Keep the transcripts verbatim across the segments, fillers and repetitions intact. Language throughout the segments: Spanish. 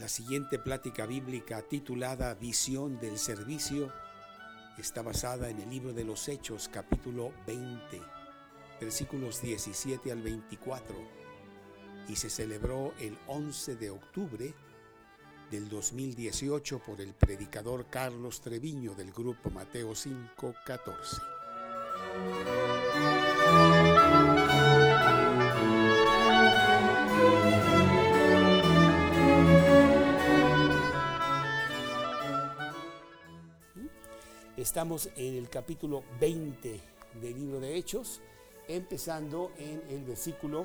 siguiente plática bíblica titulada Visión del Servicio está basada en el libro de los Hechos, capítulo veinte, versículos diecisiete al veinticuatro, y se celebró el once de octubre del dos mil dieciocho por el predicador Carlos Treviño del grupo Mateo cinco catorce. Estamos en el capítulo veinte del libro de Hechos, empezando en el versículo,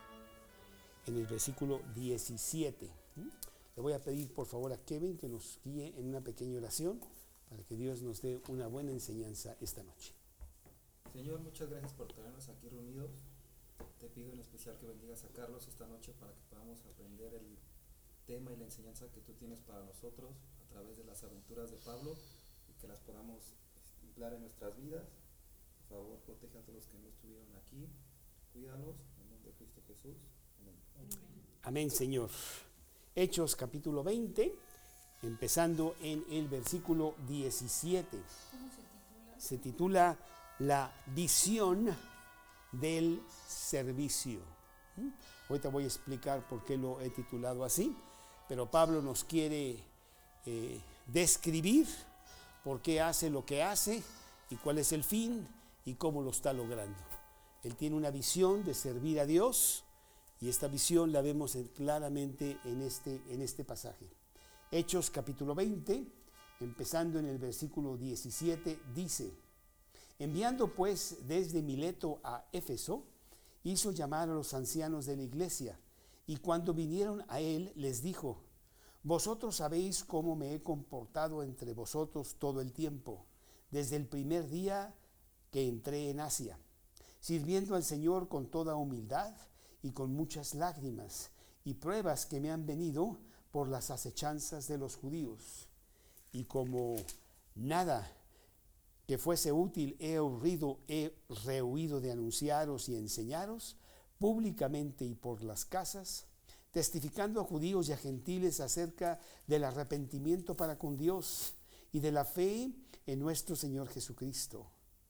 en el versículo diecisiete. Le voy a pedir por favor a Kevin que nos guíe en una pequeña oración para que Dios nos dé una buena enseñanza esta noche. Señor, muchas gracias por tenernos aquí reunidos. Te pido en especial que bendigas a Carlos esta noche para que podamos aprender el tema y la enseñanza que tú tienes para nosotros a través de las aventuras de Pablo, y que las podamos emplear en nuestras vidas. Por favor, protege a todos los que no estuvieron aquí, cuídalos en nombre de Cristo Jesús. Amén. Amén, Señor. Hechos capítulo veinte, empezando en el versículo diecisiete. ¿Cómo se titula? Se titula La visión del servicio. ¿Mm? Ahorita voy a explicar por qué lo he titulado así, pero Pablo nos quiere eh, describir por qué hace lo que hace y cuál es el fin y cómo lo está logrando. Él tiene una visión de servir a Dios y esta visión la vemos claramente en este, en este pasaje. Hechos capítulo veinte, empezando en el versículo diecisiete, dice: enviando pues desde Mileto a Éfeso, hizo llamar a los ancianos de la iglesia, y cuando vinieron a él les dijo: vosotros sabéis cómo me he comportado entre vosotros todo el tiempo, desde el primer día que entré en Asia, sirviendo al Señor con toda humildad y con muchas lágrimas y pruebas que me han venido por las acechanzas de los judíos. Y como nada que fuese útil he oído, he rehuido de anunciaros y enseñaros públicamente y por las casas, testificando a judíos y a gentiles acerca del arrepentimiento para con Dios y de la fe en nuestro Señor Jesucristo.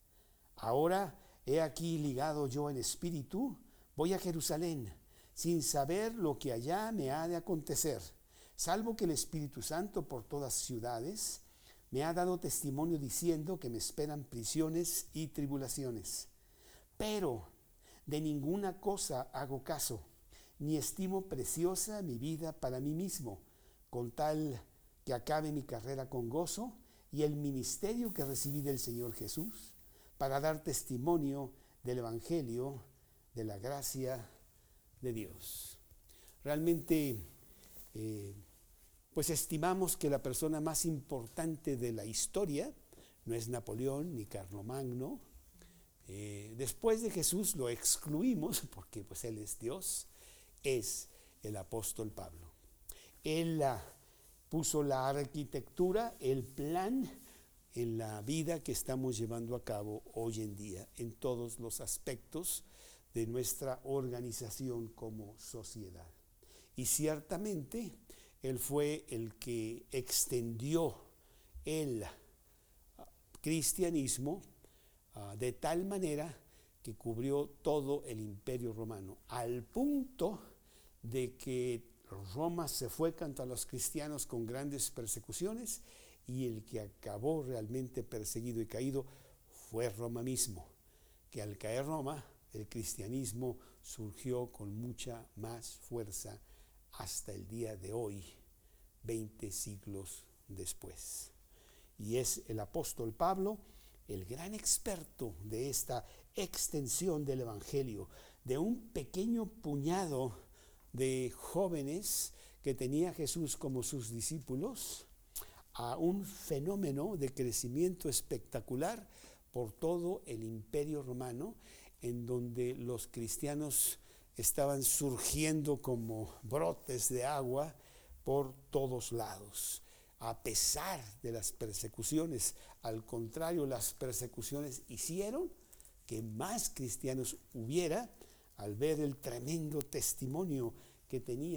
Ahora he aquí ligado yo en espíritu, voy a Jerusalén, sin saber lo que allá me ha de acontecer, salvo que el Espíritu Santo por todas ciudades me ha dado testimonio diciendo que me esperan prisiones y tribulaciones. Pero de ninguna cosa hago caso, ni estimo preciosa mi vida para mí mismo, con tal que acabe mi carrera con gozo y el ministerio que recibí del Señor Jesús, para dar testimonio del Evangelio de la gracia de Dios. Realmente, eh, pues estimamos que la persona más importante de la historia no es Napoleón ni Carlomagno. Eh, después de Jesús lo excluimos porque pues él es Dios. Es el apóstol Pablo. Él uh, puso la arquitectura, el plan en la vida que estamos llevando a cabo hoy en día, en todos los aspectos de nuestra organización como sociedad. Y ciertamente él fue el que extendió el uh, cristianismo uh, de tal manera que cubrió todo el imperio romano, al punto de que Roma se fue contra los cristianos con grandes persecuciones, y el que acabó realmente perseguido y caído fue Roma mismo, que al caer Roma el cristianismo surgió con mucha más fuerza hasta el día de hoy, veinte siglos después. Y es el apóstol Pablo el gran experto de esta extensión del evangelio, de un pequeño puñado de jóvenes que tenía Jesús como sus discípulos, a un fenómeno de crecimiento espectacular por todo el imperio romano, en donde los cristianos estaban surgiendo como brotes de agua por todos lados. A pesar de las persecuciones, al contrario, las persecuciones hicieron que más cristianos hubiera al ver el tremendo testimonio que tenían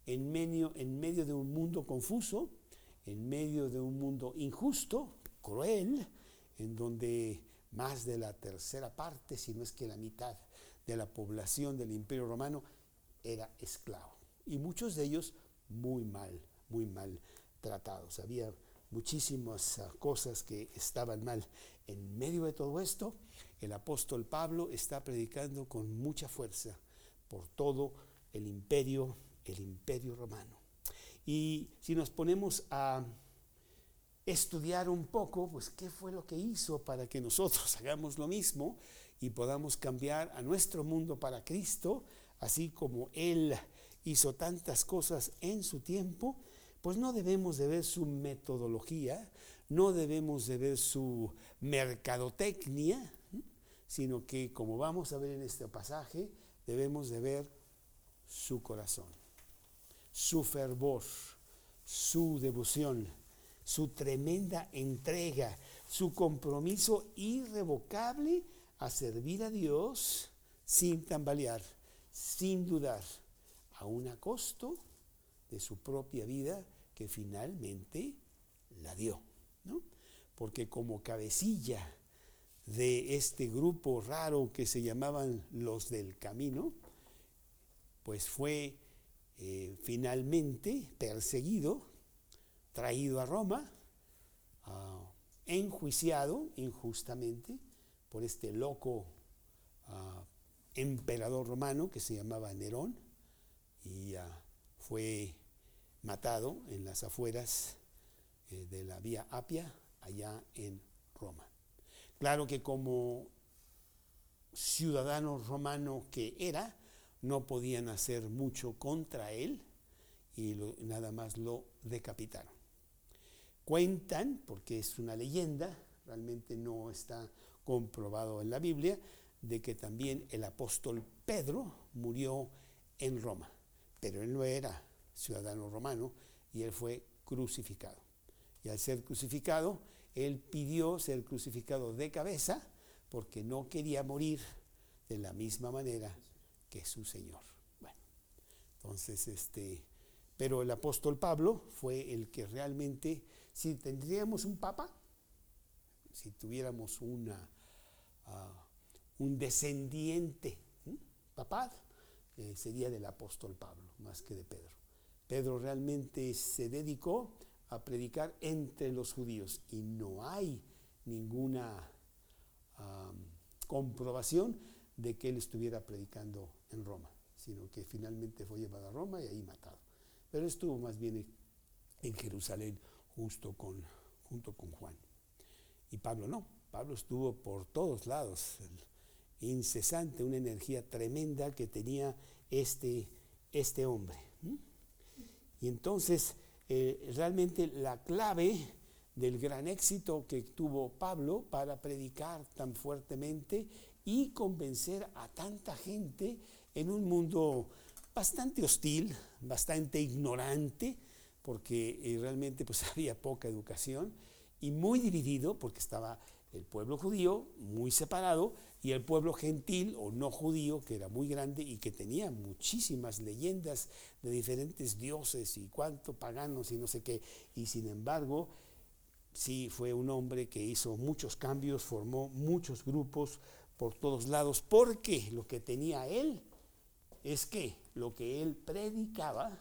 en medio, en medio de un mundo confuso, en medio de un mundo injusto, cruel, en donde más de la tercera parte, si no es que la mitad de la población del Imperio Romano era esclavo. Y muchos de ellos muy mal, muy mal tratados. Había muchísimas uh, cosas que estaban mal. En medio de todo esto, el apóstol Pablo está predicando con mucha fuerza por todo el imperio, el imperio romano. Y si nos ponemos a estudiar un poco, pues qué fue lo que hizo para que nosotros hagamos lo mismo y podamos cambiar a nuestro mundo para Cristo, así como Él hizo tantas cosas en su tiempo, pues no debemos de ver su metodología, no debemos de ver su mercadotecnia, sino que, como vamos a ver en este pasaje, debemos de ver su corazón, su fervor, su devoción, su tremenda entrega, su compromiso irrevocable a servir a Dios sin tambalear, sin dudar, aun a costo de su propia vida, que finalmente la dio, ¿no? Porque como cabecilla de este grupo raro que se llamaban los del camino, pues fue eh, finalmente perseguido, traído a Roma, uh, enjuiciado injustamente por este loco uh, emperador romano que se llamaba Nerón, y uh, fue matado en las afueras eh, de la Vía Apia, allá en Roma. Claro que como ciudadano romano que era, no podían hacer mucho contra él y lo, nada más lo decapitaron. Cuentan, porque es una leyenda, realmente no está comprobado en la Biblia, de que también el apóstol Pedro murió en Roma, pero él no era ciudadano romano y él fue crucificado. Y al ser crucificado, él pidió ser crucificado de cabeza porque no quería morir de la misma manera que su Señor. Bueno, entonces, este, pero el apóstol Pablo fue el que realmente, si tendríamos un papa, si tuviéramos una, uh, un descendiente ¿eh? papal, eh, sería del apóstol Pablo, más que de Pedro. Pedro realmente se dedicó a predicar entre los judíos y no hay ninguna um, comprobación de que él estuviera predicando en Roma, sino que finalmente fue llevado a Roma y ahí matado. Pero estuvo más bien en Jerusalén justo con, junto con Juan. Y Pablo no, Pablo estuvo por todos lados, incesante, una energía tremenda que tenía este, este hombre. Y entonces, eh, realmente la clave del gran éxito que tuvo Pablo para predicar tan fuertemente y convencer a tanta gente en un mundo bastante hostil, bastante ignorante, porque eh, realmente pues había poca educación y muy dividido, porque estaba el pueblo judío muy separado y el pueblo gentil o no judío, que era muy grande y que tenía muchísimas leyendas de diferentes dioses y cuánto paganos y no sé qué. Y sin embargo, sí fue un hombre que hizo muchos cambios, formó muchos grupos por todos lados, porque lo que tenía él es que lo que él predicaba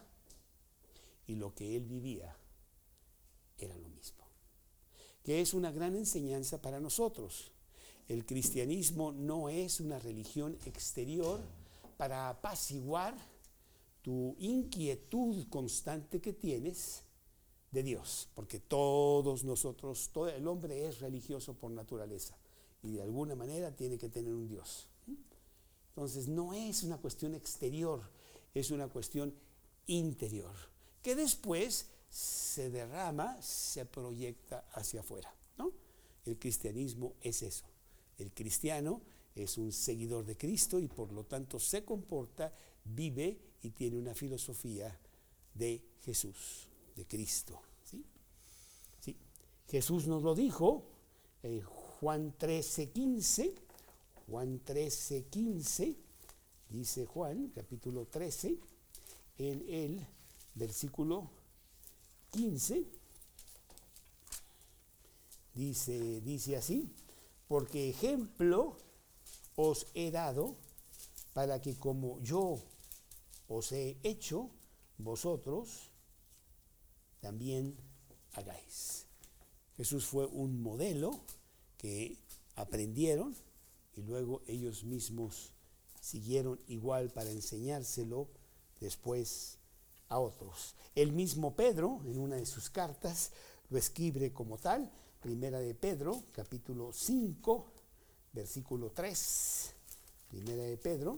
y lo que él vivía era lo mismo, que es una gran enseñanza para nosotros. El cristianismo no es una religión exterior para apaciguar tu inquietud constante que tienes de Dios, porque todos nosotros, todo el hombre es religioso por naturaleza y de alguna manera tiene que tener un Dios. Entonces no es una cuestión exterior, es una cuestión interior, que después se derrama, se proyecta hacia afuera, ¿no? El cristianismo es eso. El cristiano es un seguidor de Cristo y por lo tanto se comporta, vive y tiene una filosofía de Jesús, de Cristo. ¿Sí? ¿Sí? Jesús nos lo dijo en Juan trece, quince. Juan trece, quince, dice Juan, capítulo trece, en el versículo quince, dice, dice así: porque ejemplo os he dado para que como yo os he hecho, vosotros también hagáis. Jesús fue un modelo que aprendieron y luego ellos mismos siguieron igual para enseñárselo después a otros. El mismo Pedro, en una de sus cartas, lo escribe como tal. Primera de Pedro, capítulo cinco, versículo tres. Primera de Pedro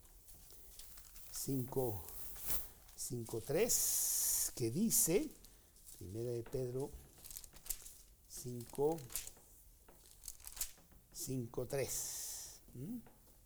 cinco, cinco, tres, que dice, Primera de Pedro cinco, cinco, tres. ¿Mm?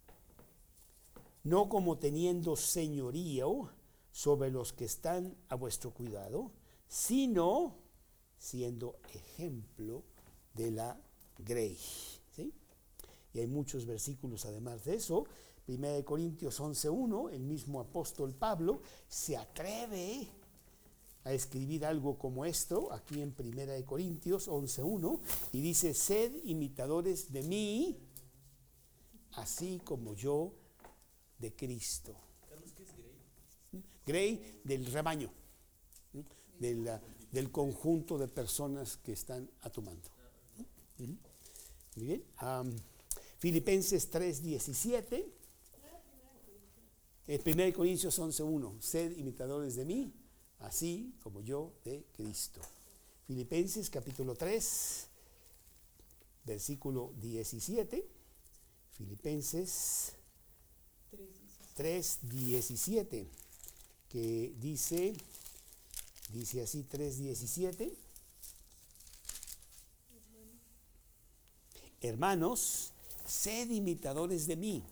No como teniendo señorío sobre los que están a vuestro cuidado, sino siendo ejemplo de la grey. ¿Sí? Y hay muchos versículos además de eso. Primera de Corintios once uno, el mismo apóstol Pablo se atreve a escribir algo como esto, aquí en Primera de Corintios once uno, y dice: sed imitadores de mí, así como yo de Cristo. Carlos, ¿qué es Grey? Grey, del rebaño, del, del conjunto de personas que están a tu mando. Muy bien. Um, Filipenses tres diecisiete. Primera de Corintios once uno, sed imitadores de mí, así como yo de Cristo. Filipenses capítulo tres, versículo diecisiete. Filipenses tres diecisiete, que dice, dice así, tres diecisiete. Hermanos, sed imitadores de mí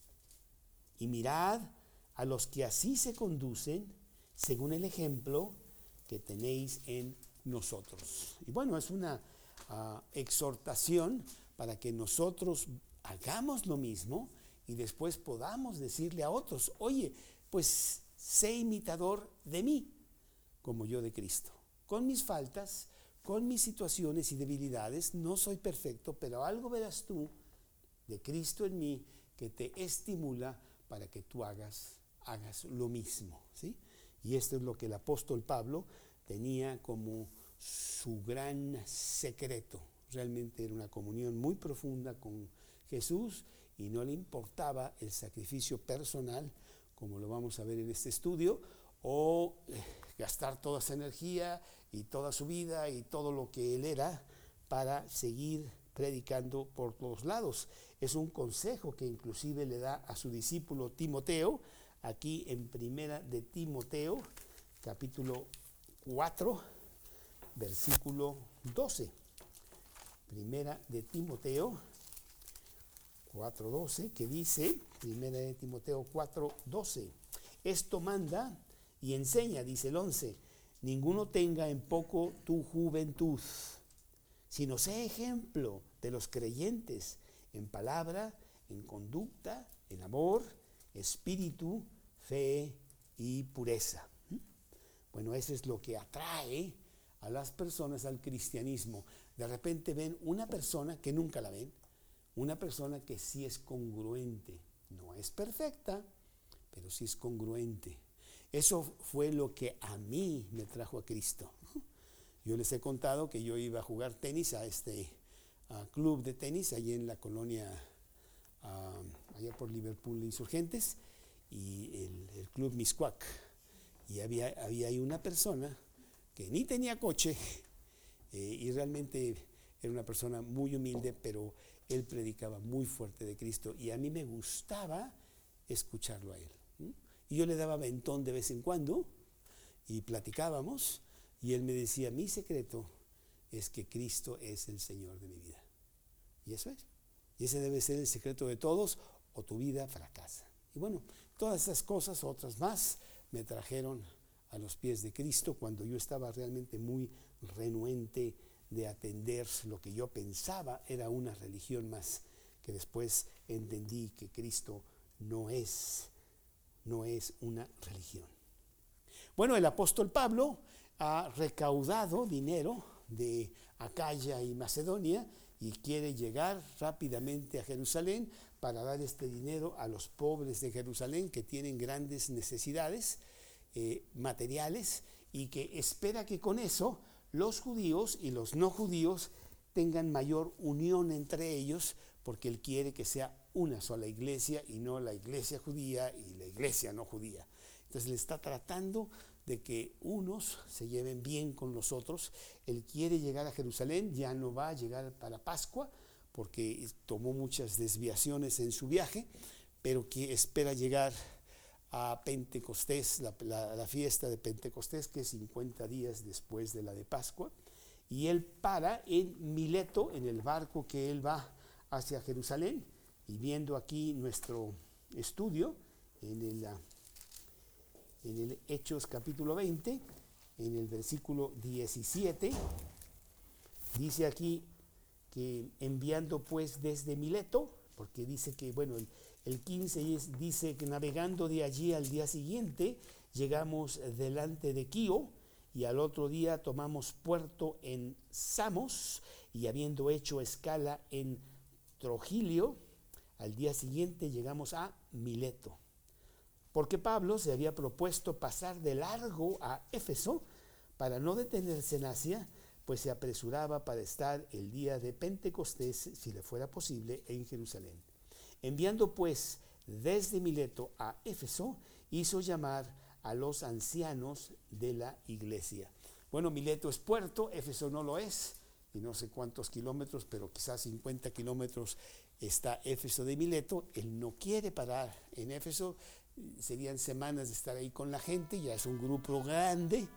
y mirad a los que así se conducen según el ejemplo que tenéis en nosotros. Y bueno, es una uh, exhortación para que nosotros hagamos lo mismo y después podamos decirle a otros: oye, pues sé imitador de mí, como yo de Cristo. Con mis faltas, con mis situaciones y debilidades, no soy perfecto, pero algo verás tú de Cristo en mí que te estimula para que tú hagas, hagas lo mismo, ¿sí? Y esto es lo que el apóstol Pablo tenía como su gran secreto. Realmente era una comunión muy profunda con Jesús y no le importaba el sacrificio personal, como lo vamos a ver en este estudio, o eh, gastar toda esa energía y toda su vida y todo lo que él era para seguir predicando por todos lados. Es un consejo que inclusive le da a su discípulo Timoteo, aquí en Primera de Timoteo, capítulo cuatro, versículo doce. Primera de Timoteo cuatro doce, que dice, Primera de Timoteo cuatro doce, esto manda y enseña, dice el once, ninguno tenga en poco tu juventud, sino sé ejemplo de los creyentes en palabra, en conducta, en amor, espíritu, fe y pureza. Bueno, eso es lo que atrae a las personas al cristianismo. De repente ven una persona que nunca la ven, una persona que sí es congruente, no es perfecta, pero sí es congruente. Eso fue lo que a mí me trajo a Cristo. Yo les he contado que yo iba a jugar tenis a este a club de tenis allí en la colonia, uh, allá por Liverpool Insurgentes, y el, el club Miscuac. Y había, había ahí una persona que ni tenía coche, eh, y realmente era una persona muy humilde, pero él predicaba muy fuerte de Cristo y a mí me gustaba escucharlo a él. ¿sí? Y yo le daba aventón de vez en cuando y platicábamos y él me decía: mi secreto es que Cristo es el Señor de mi vida. Y eso es. Y ese debe ser el secreto de todos, o tu vida fracasa. Y bueno, todas esas cosas, otras más, me trajeron a los pies de Cristo cuando yo estaba realmente muy renuente de atender lo que yo pensaba era una religión más, que después entendí que Cristo no es, no es una religión. Bueno, el apóstol Pablo ha recaudado dinero de Acaya y Macedonia y quiere llegar rápidamente a Jerusalén para dar este dinero a los pobres de Jerusalén que tienen grandes necesidades eh, materiales, y que espera que con eso los judíos y los no judíos tengan mayor unión entre ellos, porque él quiere que sea una sola iglesia y no la iglesia judía y la iglesia no judía. Entonces le está tratando de que unos se lleven bien con los otros. Él quiere llegar a Jerusalén, ya no va a llegar para Pascua porque tomó muchas desviaciones en su viaje, pero que espera llegar a Pentecostés, la, la, la fiesta de Pentecostés, que es cincuenta días después de la de Pascua, y él para en Mileto, en el barco que él va hacia Jerusalén. Y viendo aquí nuestro estudio en el, en el Hechos capítulo veinte, en el versículo diecisiete, dice aquí que enviando pues desde Mileto, porque dice que, bueno, el, el quince dice que navegando de allí al día siguiente, llegamos delante de Quío, y al otro día tomamos puerto en Samos, y habiendo hecho escala en Trogilio, al día siguiente llegamos a Mileto. Porque Pablo se había propuesto pasar de largo a Éfeso para no detenerse en Asia, pues se apresuraba para estar el día de Pentecostés, si le fuera posible, en Jerusalén. Enviando pues desde Mileto a Éfeso, hizo llamar a los ancianos de la iglesia. Bueno, Mileto es puerto, Éfeso no lo es, y no sé cuántos kilómetros, pero quizás cincuenta kilómetros está Éfeso de Mileto. Él no quiere parar en Éfeso, serían semanas de estar ahí con la gente, ya es un grupo grande,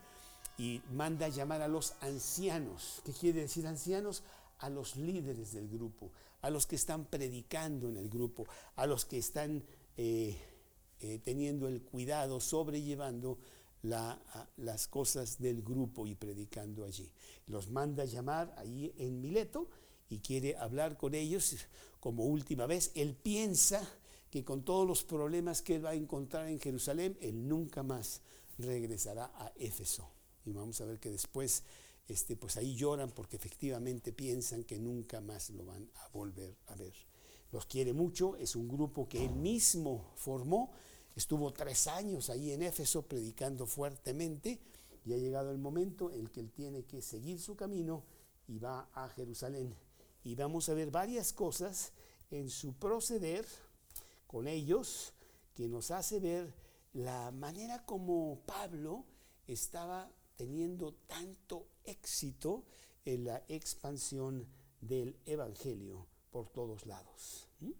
y manda a llamar a los ancianos. ¿Qué quiere decir ancianos? A los líderes del grupo, a los que están predicando en el grupo, a los que están eh, eh, teniendo el cuidado, sobrellevando la, las cosas del grupo y predicando allí. Los manda a llamar ahí en Mileto y quiere hablar con ellos como última vez. Él piensa que con todos los problemas que él va a encontrar en Jerusalén, él nunca más regresará a Éfeso. Y vamos a ver que después este, pues ahí lloran porque efectivamente piensan que nunca más lo van a volver a ver. Los quiere mucho, es un grupo que él mismo formó, estuvo tres años ahí en Éfeso predicando fuertemente, y ha llegado el momento en que él tiene que seguir su camino y va a Jerusalén. Y vamos a ver varias cosas en su proceder con ellos que nos hace ver la manera como Pablo estaba teniendo tanto éxito en la expansión del evangelio por todos lados. ¿Mm?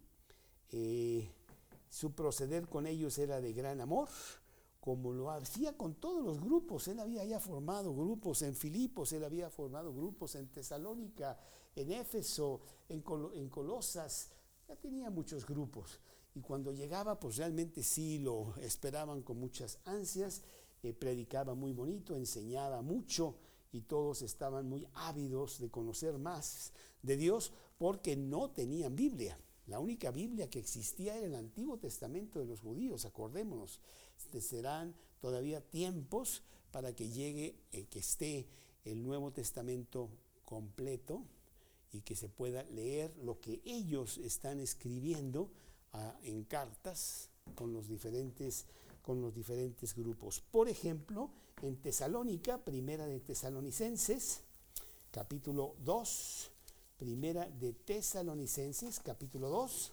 Eh, su proceder con ellos era de gran amor, como lo hacía con todos los grupos. Él había ya formado grupos en Filipos, él había formado grupos en Tesalónica, en Éfeso, en, Col- en Colosas, ya tenía muchos grupos. Y cuando llegaba, pues realmente sí lo esperaban con muchas ansias. Eh, predicaba muy bonito, enseñaba mucho, y todos estaban muy ávidos de conocer más de Dios porque no tenían Biblia. La única Biblia que existía era el Antiguo Testamento de los judíos, acordémonos. Serán todavía tiempos para que llegue, eh, que esté el Nuevo Testamento completo y que se pueda leer lo que ellos están escribiendo ah, en cartas con los diferentes con los diferentes grupos. Por ejemplo, en Tesalónica, primera de Tesalonicenses, capítulo dos, primera de Tesalonicenses, capítulo dos,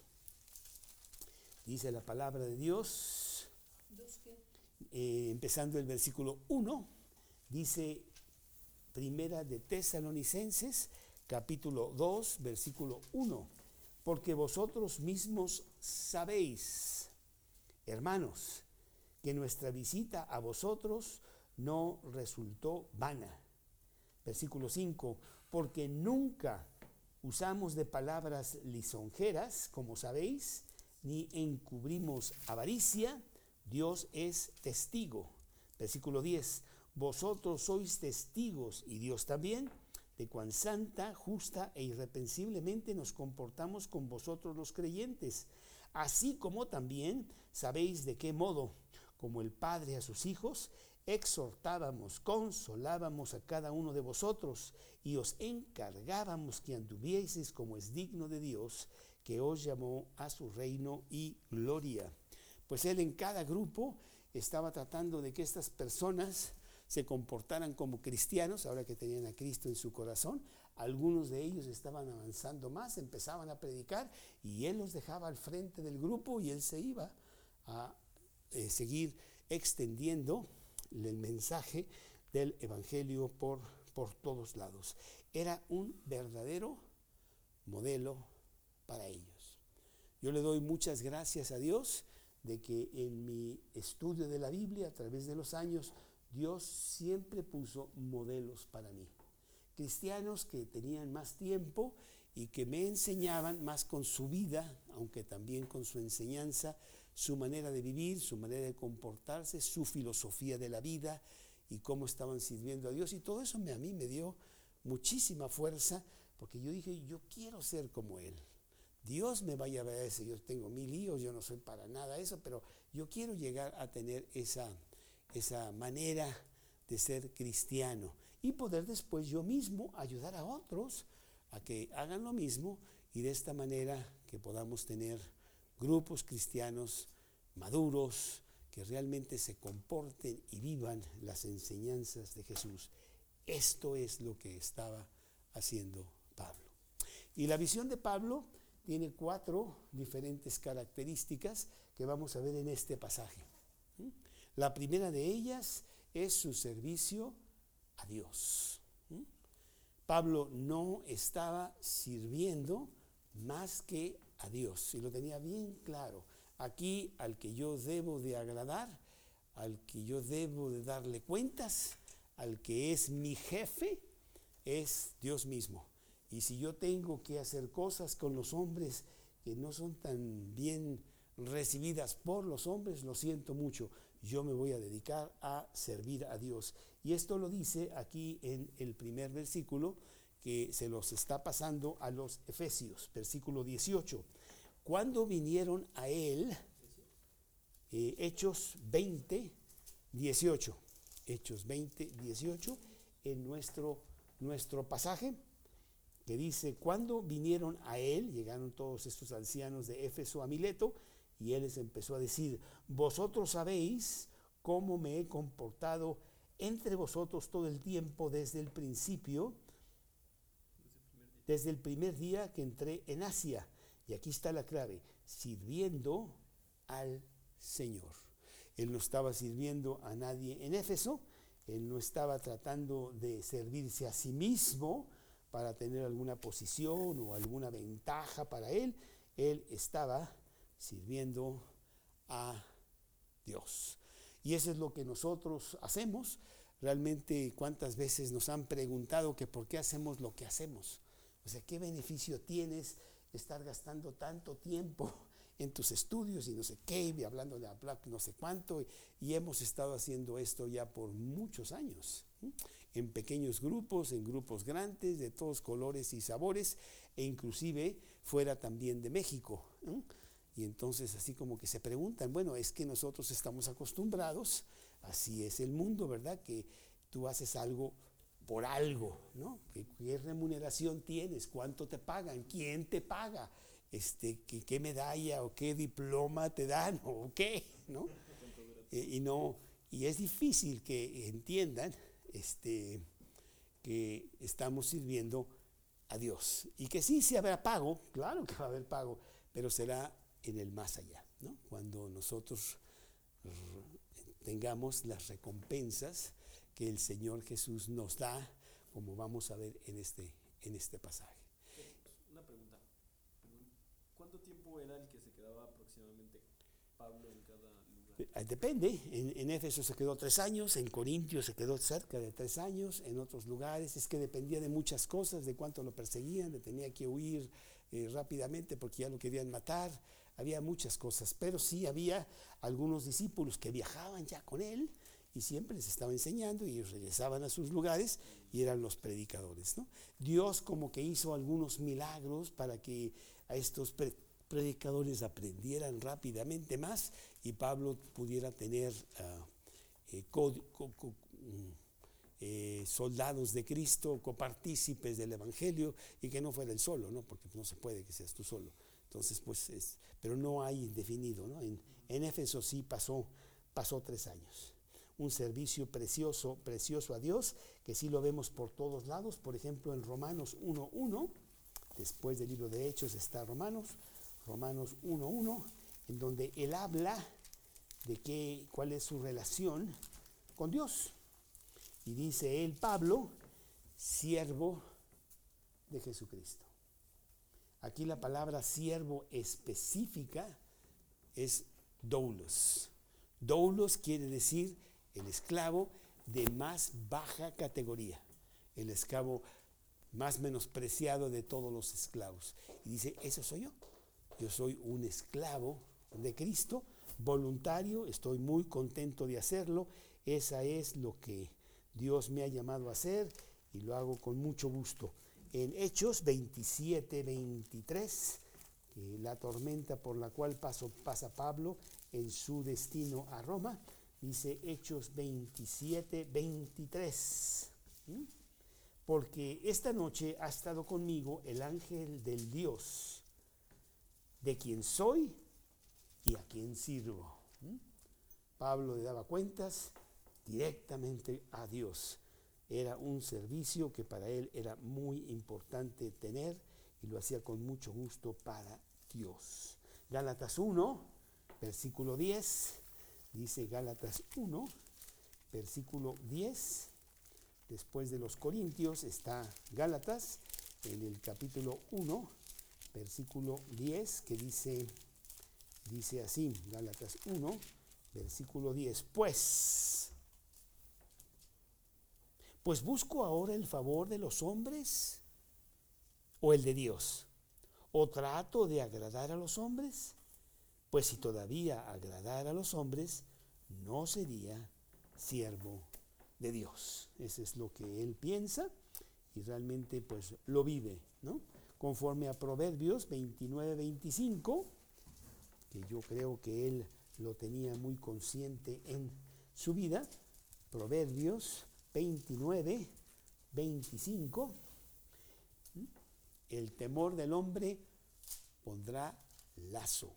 dice la palabra de Dios, eh, empezando el versículo uno, dice primera de Tesalonicenses, capítulo dos, versículo uno, porque vosotros mismos sabéis, hermanos, que nuestra visita a vosotros no resultó vana. Versículo cinco, porque nunca usamos de palabras lisonjeras, como sabéis, ni encubrimos avaricia, Dios es testigo. Versículo diez, vosotros sois testigos, y Dios también, de cuán santa, justa e irreprensiblemente nos comportamos con vosotros los creyentes, así como también sabéis de qué modo, como el Padre a sus hijos, exhortábamos, consolábamos a cada uno de vosotros y os encargábamos que anduvieseis como es digno de Dios, que os llamó a su reino y gloria. Pues él en cada grupo estaba tratando de que estas personas se comportaran como cristianos, ahora que tenían a Cristo en su corazón. Algunos de ellos estaban avanzando más, empezaban a predicar y él los dejaba al frente del grupo y él se iba a eh, seguir extendiendo el mensaje del evangelio por, por todos lados. Era un verdadero modelo para ellos. Yo le doy muchas gracias a Dios de que en mi estudio de la Biblia a través de los años Dios siempre puso modelos para mí. Cristianos que tenían más tiempo y que me enseñaban más con su vida, aunque también con su enseñanza, su manera de vivir, su manera de comportarse, su filosofía de la vida y cómo estaban sirviendo a Dios. Y todo eso me, a mí me dio muchísima fuerza, porque yo dije, yo quiero ser como Él. Dios me vaya a ver ese, yo tengo mil líos, yo no soy para nada eso, pero yo quiero llegar a tener esa, esa manera de ser cristiano y poder después yo mismo ayudar a otros a que hagan lo mismo y de esta manera que podamos tener grupos cristianos maduros que realmente se comporten y vivan las enseñanzas de Jesús. Esto es lo que estaba haciendo Pablo. Y la visión de Pablo tiene cuatro diferentes características que vamos a ver en este pasaje. La primera de ellas es su servicio a Dios. Pablo no estaba sirviendo más que a Dios, y lo tenía bien claro. Aquí al que yo debo de agradar, al que yo debo de darle cuentas, al que es mi jefe, es Dios mismo. Y si yo tengo que hacer cosas con los hombres que no son tan bien recibidas por los hombres, lo siento mucho, yo me voy a dedicar a servir a Dios. Y esto lo dice aquí en el primer versículo que se los está pasando a los Efesios, versículo dieciocho. Cuando vinieron a él, eh, Hechos veinte, dieciocho, Hechos veinte, dieciocho, en nuestro, nuestro pasaje, que dice, cuando vinieron a él, llegaron todos estos ancianos de Éfeso a Mileto, y él les empezó a decir, vosotros sabéis cómo me he comportado entre vosotros todo el tiempo desde el principio, desde el primer día que entré en Asia. Y aquí está la clave, sirviendo al Señor. Él no estaba sirviendo a nadie en Éfeso, él no estaba tratando de servirse a sí mismo para tener alguna posición o alguna ventaja para él. Él estaba sirviendo a Dios. Y eso es lo que nosotros hacemos. Realmente, ¿cuántas veces nos han preguntado que por qué hacemos lo que hacemos? O sea, ¿qué beneficio tienes estar gastando tanto tiempo en tus estudios y no sé qué, y hablando de no sé cuánto? Y, y hemos estado haciendo esto ya por muchos años, ¿sí? En pequeños grupos, en grupos grandes, de todos colores y sabores, e inclusive fuera también de México, ¿sí? Y entonces así como que se preguntan, bueno, es que nosotros estamos acostumbrados, así es el mundo, ¿verdad? Que tú haces algo por algo, ¿no? ¿Qué, qué remuneración tienes? ¿Cuánto te pagan? ¿Quién te paga? Este, ¿qué, qué medalla o qué diploma te dan o qué? ¿No? Eh, y no, y es difícil que entiendan este, que estamos sirviendo a Dios. Y que sí, sí habrá pago, claro que va a haber pago, pero será en el más allá, ¿no? Cuando nosotros tengamos las recompensas que el Señor Jesús nos da, como vamos a ver en este, en este pasaje. Una pregunta. ¿Cuánto tiempo era el que se quedaba aproximadamente Pablo en cada lugar? Depende. En, en Éfeso se quedó tres años, en Corintios se quedó cerca de tres años, en otros lugares es que dependía de muchas cosas, de cuánto lo perseguían, de tenía que huir eh, rápidamente porque ya lo querían matar. Había muchas cosas, pero sí había algunos discípulos que viajaban ya con él y siempre les estaba enseñando y ellos regresaban a sus lugares y eran los predicadores, ¿no? Dios como que hizo algunos milagros para que a estos pre- predicadores aprendieran rápidamente más y Pablo pudiera tener uh, eh, co, co, co, eh, soldados de Cristo, copartícipes del Evangelio, y que no fuera él solo, ¿no? Porque no se puede que seas tú solo. Entonces, pues, es, pero no hay definido, ¿no? En, en Éfeso sí pasó, pasó tres años. Un servicio precioso, precioso a Dios, que sí lo vemos por todos lados. Por ejemplo, en Romanos uno uno, después del libro de Hechos está Romanos, Romanos uno uno, en donde él habla de qué, cuál es su relación con Dios. Y dice él, Pablo, siervo de Jesucristo. Aquí la palabra siervo específica es doulos. Doulos quiere decir el esclavo de más baja categoría, el esclavo más menospreciado de todos los esclavos. Y dice, eso soy yo. Yo soy un esclavo de Cristo, voluntario, estoy muy contento de hacerlo. Esa es lo que Dios me ha llamado a hacer y lo hago con mucho gusto. En Hechos veintisiete veintitrés, que la tormenta por la cual pasó, pasa Pablo en su destino a Roma, dice Hechos veintisiete veintitrés. ¿Mm? Porque esta noche ha estado conmigo el ángel del Dios, de quien soy y a quien sirvo. ¿Mm? Pablo le daba cuentas directamente a Dios. Era un servicio que para él era muy importante tener y lo hacía con mucho gusto para Dios. Gálatas uno, versículo diez, dice Gálatas uno, versículo diez. Después de los Corintios está Gálatas en el capítulo uno, versículo diez, que dice, dice así, Gálatas uno, versículo diez, pues, pues busco ahora el favor de los hombres o el de Dios, o trato de agradar a los hombres, pues si todavía agradara a los hombres, no sería siervo de Dios. Eso es lo que él piensa y realmente pues lo vive, ¿no? Conforme a Proverbios veintinueve veinticinco, que yo creo que él lo tenía muy consciente en su vida. Proverbios veintinueve veinticinco, el temor del hombre pondrá lazo,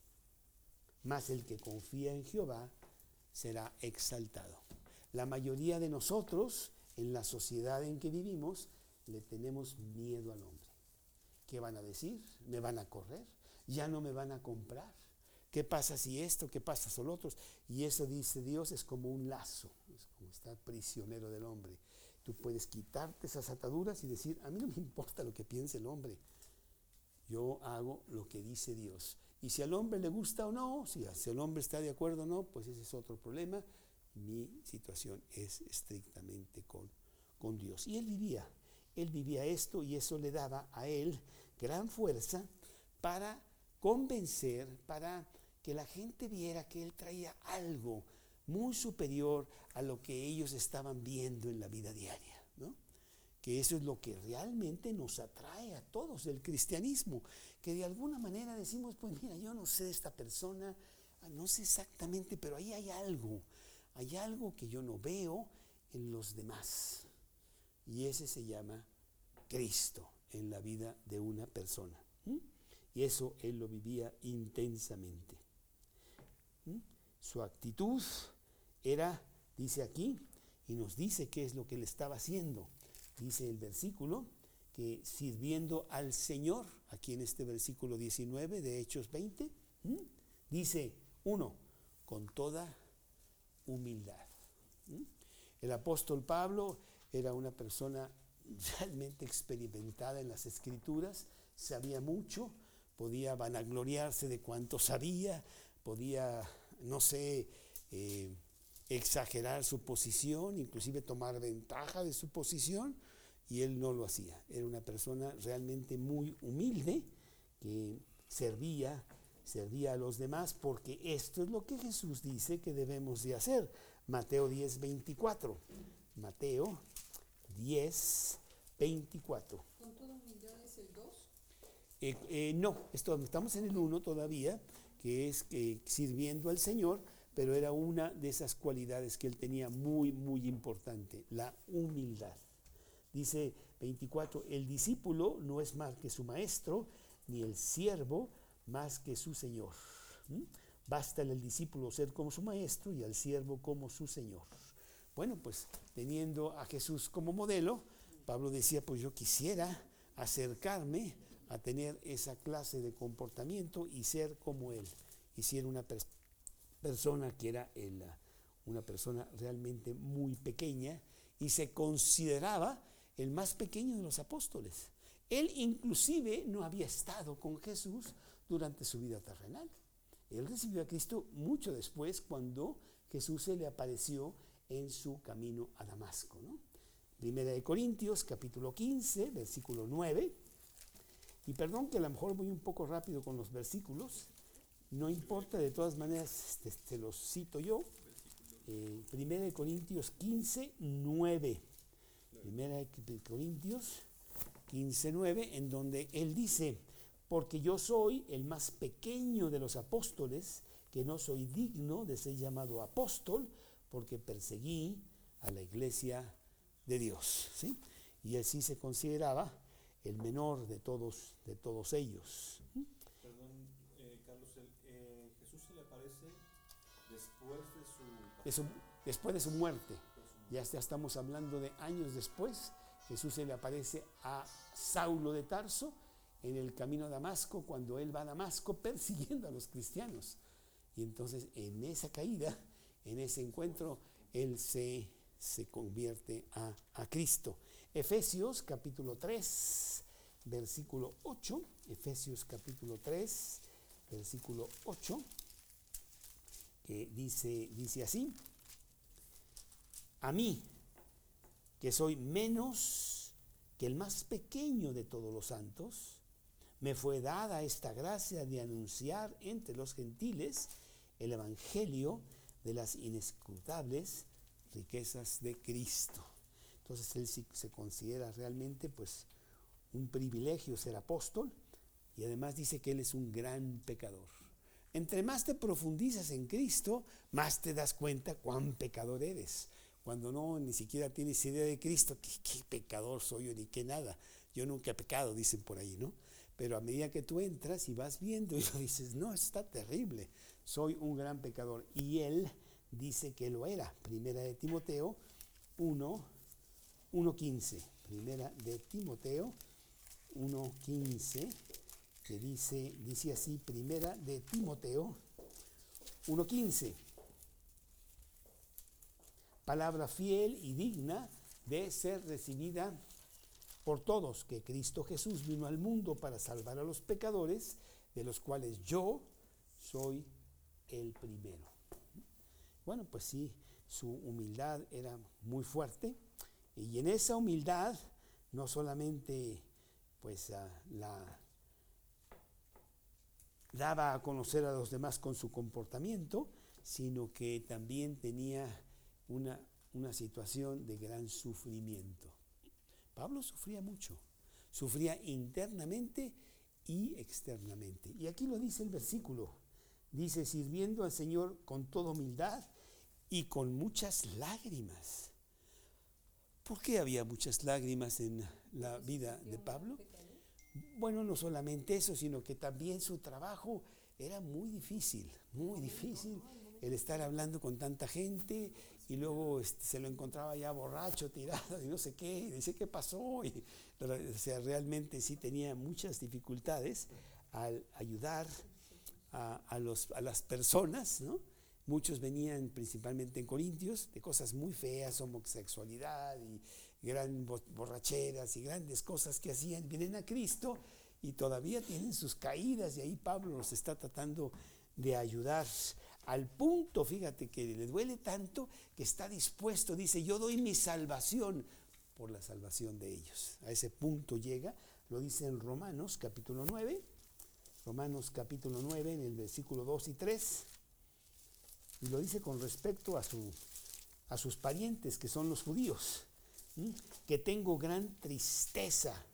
mas el que confía en Jehová será exaltado. La mayoría de nosotros, en la sociedad en que vivimos, le tenemos miedo al hombre. ¿Qué van a decir? ¿Me van a correr? ¿Ya no me van a comprar? ¿Qué pasa si esto? ¿Qué pasa si lo otro? Y eso, dice Dios, es como un lazo, es como estar prisionero del hombre. Tú puedes quitarte esas ataduras y decir, a mí no me importa lo que piense el hombre, yo hago lo que dice Dios. Y si al hombre le gusta o no, si el hombre está de acuerdo o no, pues ese es otro problema. Mi situación es estrictamente con, con Dios. Y él vivía, él vivía esto y eso le daba a él gran fuerza para convencer, para que la gente viera que él traía algo muy superior a lo que ellos estaban viendo en la vida diaria, ¿no? Que eso es lo que realmente nos atrae a todos del cristianismo, que de alguna manera decimos, pues mira, yo no sé de esta persona, no sé exactamente, pero ahí hay algo, hay algo que yo no veo en los demás. Y ese se llama Cristo en la vida de una persona. ¿Mm? Y eso él lo vivía intensamente. ¿Mm? Su actitud era, dice aquí, y nos dice qué es lo que él estaba haciendo. Dice el versículo que sirviendo al Señor, aquí en este versículo diecinueve de Hechos veinte, ¿m? dice, uno, con toda humildad. ¿M? El apóstol Pablo era una persona realmente experimentada en las Escrituras, sabía mucho, podía vanagloriarse de cuánto sabía, podía, no sé, eh, exagerar su posición, inclusive tomar ventaja de su posición, y él no lo hacía. Era una persona realmente muy humilde que servía, servía a los demás, porque esto es lo que Jesús dice que debemos de hacer. Mateo diez veinticuatro. Mateo diez veinticuatro. ¿Con toda humildad es el dos? Eh, eh, no, esto, estamos en el uno todavía, que es que sirviendo al Señor, pero era una de esas cualidades que él tenía muy, muy importante, la humildad. Dice veinticuatro, el discípulo no es más que su maestro, ni el siervo más que su Señor. ¿Mm? Basta al discípulo ser como su maestro y al siervo como su Señor. Bueno, pues teniendo a Jesús como modelo, Pablo decía, pues yo quisiera acercarme a tener esa clase de comportamiento y ser como él. Y si era una pers- persona que era el, una persona realmente muy pequeña y se consideraba el más pequeño de los apóstoles. Él inclusive no había estado con Jesús durante su vida terrenal. Él recibió a Cristo mucho después, cuando Jesús se le apareció en su camino a Damasco, ¿no? Primera de Corintios, capítulo quince, versículo nueve. Y perdón que a lo mejor voy un poco rápido con los versículos, no importa, de todas maneras te, te los cito yo. Eh, Primera de Corintios quince, nueve. Primera de Corintios quince, nueve, en donde él dice, porque yo soy el más pequeño de los apóstoles, que no soy digno de ser llamado apóstol, porque perseguí a la iglesia de Dios, ¿sí? Y así se consideraba el menor de todos, de todos ellos. Perdón, eh, Carlos, el, eh, Jesús se le aparece después de su... De su después de su muerte. Ya estamos hablando de años después. Jesús se le aparece a Saulo de Tarso en el camino a Damasco, cuando él va a Damasco persiguiendo a los cristianos. Y entonces en esa caída, en ese encuentro, él se, se convierte a, a Cristo. Efesios capítulo tres, versículo ocho. Efesios capítulo tres, versículo ocho, que dice, dice así: a mí, que soy menos que el más pequeño de todos los santos, me fue dada esta gracia de anunciar entre los gentiles el evangelio de las inescrutables riquezas de Cristo. Entonces él sí se considera realmente pues un privilegio ser apóstol, y además dice que él es un gran pecador. Entre más te profundizas en Cristo, más te das cuenta cuán pecador eres. Cuando no, ni siquiera tienes idea de Cristo, ¿qué, qué pecador soy yo? Ni qué nada. Yo nunca he pecado, dicen por ahí, ¿no? Pero a medida que tú entras y vas viendo y dices, no, está terrible, soy un gran pecador. Y él dice que lo era. Primera de Timoteo uno, uno quince. Primera de Timoteo uno quince, que dice, dice así, Primera de Timoteo uno quince. Palabra fiel y digna de ser recibida por todos, que Cristo Jesús vino al mundo para salvar a los pecadores, de los cuales yo soy el primero. Bueno, pues sí, su humildad era muy fuerte, y en esa humildad no solamente pues uh, la daba a conocer a los demás con su comportamiento, sino que también tenía una, una situación de gran sufrimiento. Pablo sufría mucho, sufría internamente y externamente. Y aquí lo dice el versículo, dice, sirviendo al Señor con toda humildad y con muchas lágrimas. ¿Por qué había muchas lágrimas en la vida de Pablo? Bueno, no solamente eso, sino que también su trabajo era muy difícil, muy difícil el estar hablando con tanta gente, y luego este, se lo encontraba ya borracho, tirado y no sé qué, y dice, ¿qué pasó? Y, o sea, realmente sí tenía muchas dificultades al ayudar a, a, los, a las personas, ¿no? Muchos venían principalmente en Corintios de cosas muy feas, homosexualidad y gran borracheras y grandes cosas que hacían. Vienen a Cristo y todavía tienen sus caídas, y ahí Pablo los está tratando de ayudar, al punto, fíjate, que le duele tanto que está dispuesto, dice, yo doy mi salvación por la salvación de ellos. A ese punto llega, lo dice en Romanos capítulo nueve, Romanos capítulo nueve, en el versículo dos y tres, y lo dice con respecto a, su, a sus parientes, que son los judíos, ¿sí? Que tengo gran tristeza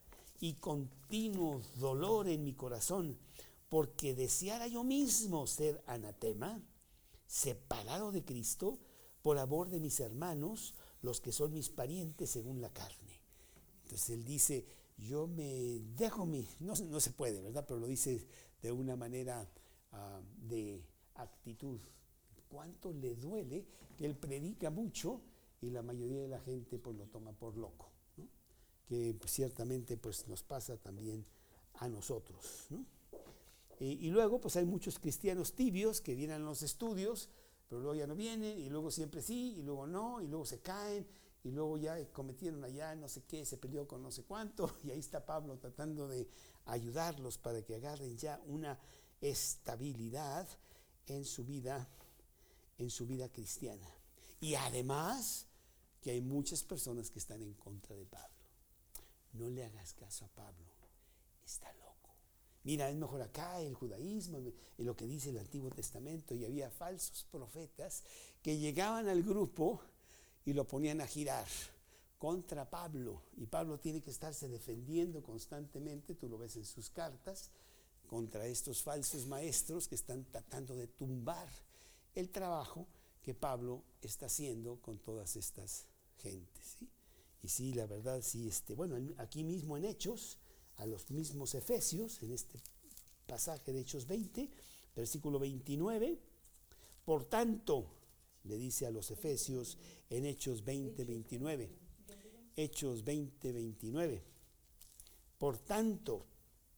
y continuo dolor en mi corazón, porque deseara yo mismo ser anatema, separado de Cristo, por amor de mis hermanos, los que son mis parientes según la carne. Entonces él dice, yo me dejo mi, no, no se puede, ¿verdad? Pero lo dice de una manera uh, de actitud. ¿Cuánto le duele que él predica mucho y la mayoría de la gente pues lo toma por loco, ¿no? Que pues, ciertamente pues nos pasa también a nosotros, ¿no? Y, y luego pues hay muchos cristianos tibios que vienen a los estudios, pero luego ya no vienen, y luego siempre sí, y luego no, y luego se caen, y luego ya cometieron allá no sé qué, se peleó con no sé cuánto, y ahí está Pablo tratando de ayudarlos para que agarren ya una estabilidad en su vida, en su vida cristiana. Y además que hay muchas personas que están en contra de Pablo. No le hagas caso a Pablo, está loco. Mira, es mejor acá el judaísmo, en lo que dice el Antiguo Testamento, y había falsos profetas que llegaban al grupo y lo ponían a girar contra Pablo, y Pablo tiene que estarse defendiendo constantemente, tú lo ves en sus cartas, contra estos falsos maestros que están tratando de tumbar el trabajo que Pablo está haciendo con todas estas gentes, ¿sí? Y sí, la verdad, sí, este, bueno, aquí mismo en Hechos, a los mismos Efesios, en este pasaje de Hechos veinte, versículo veintinueve, por tanto, le dice a los Efesios en Hechos veinte, veintinueve, Hechos veinte, veintinueve, por tanto,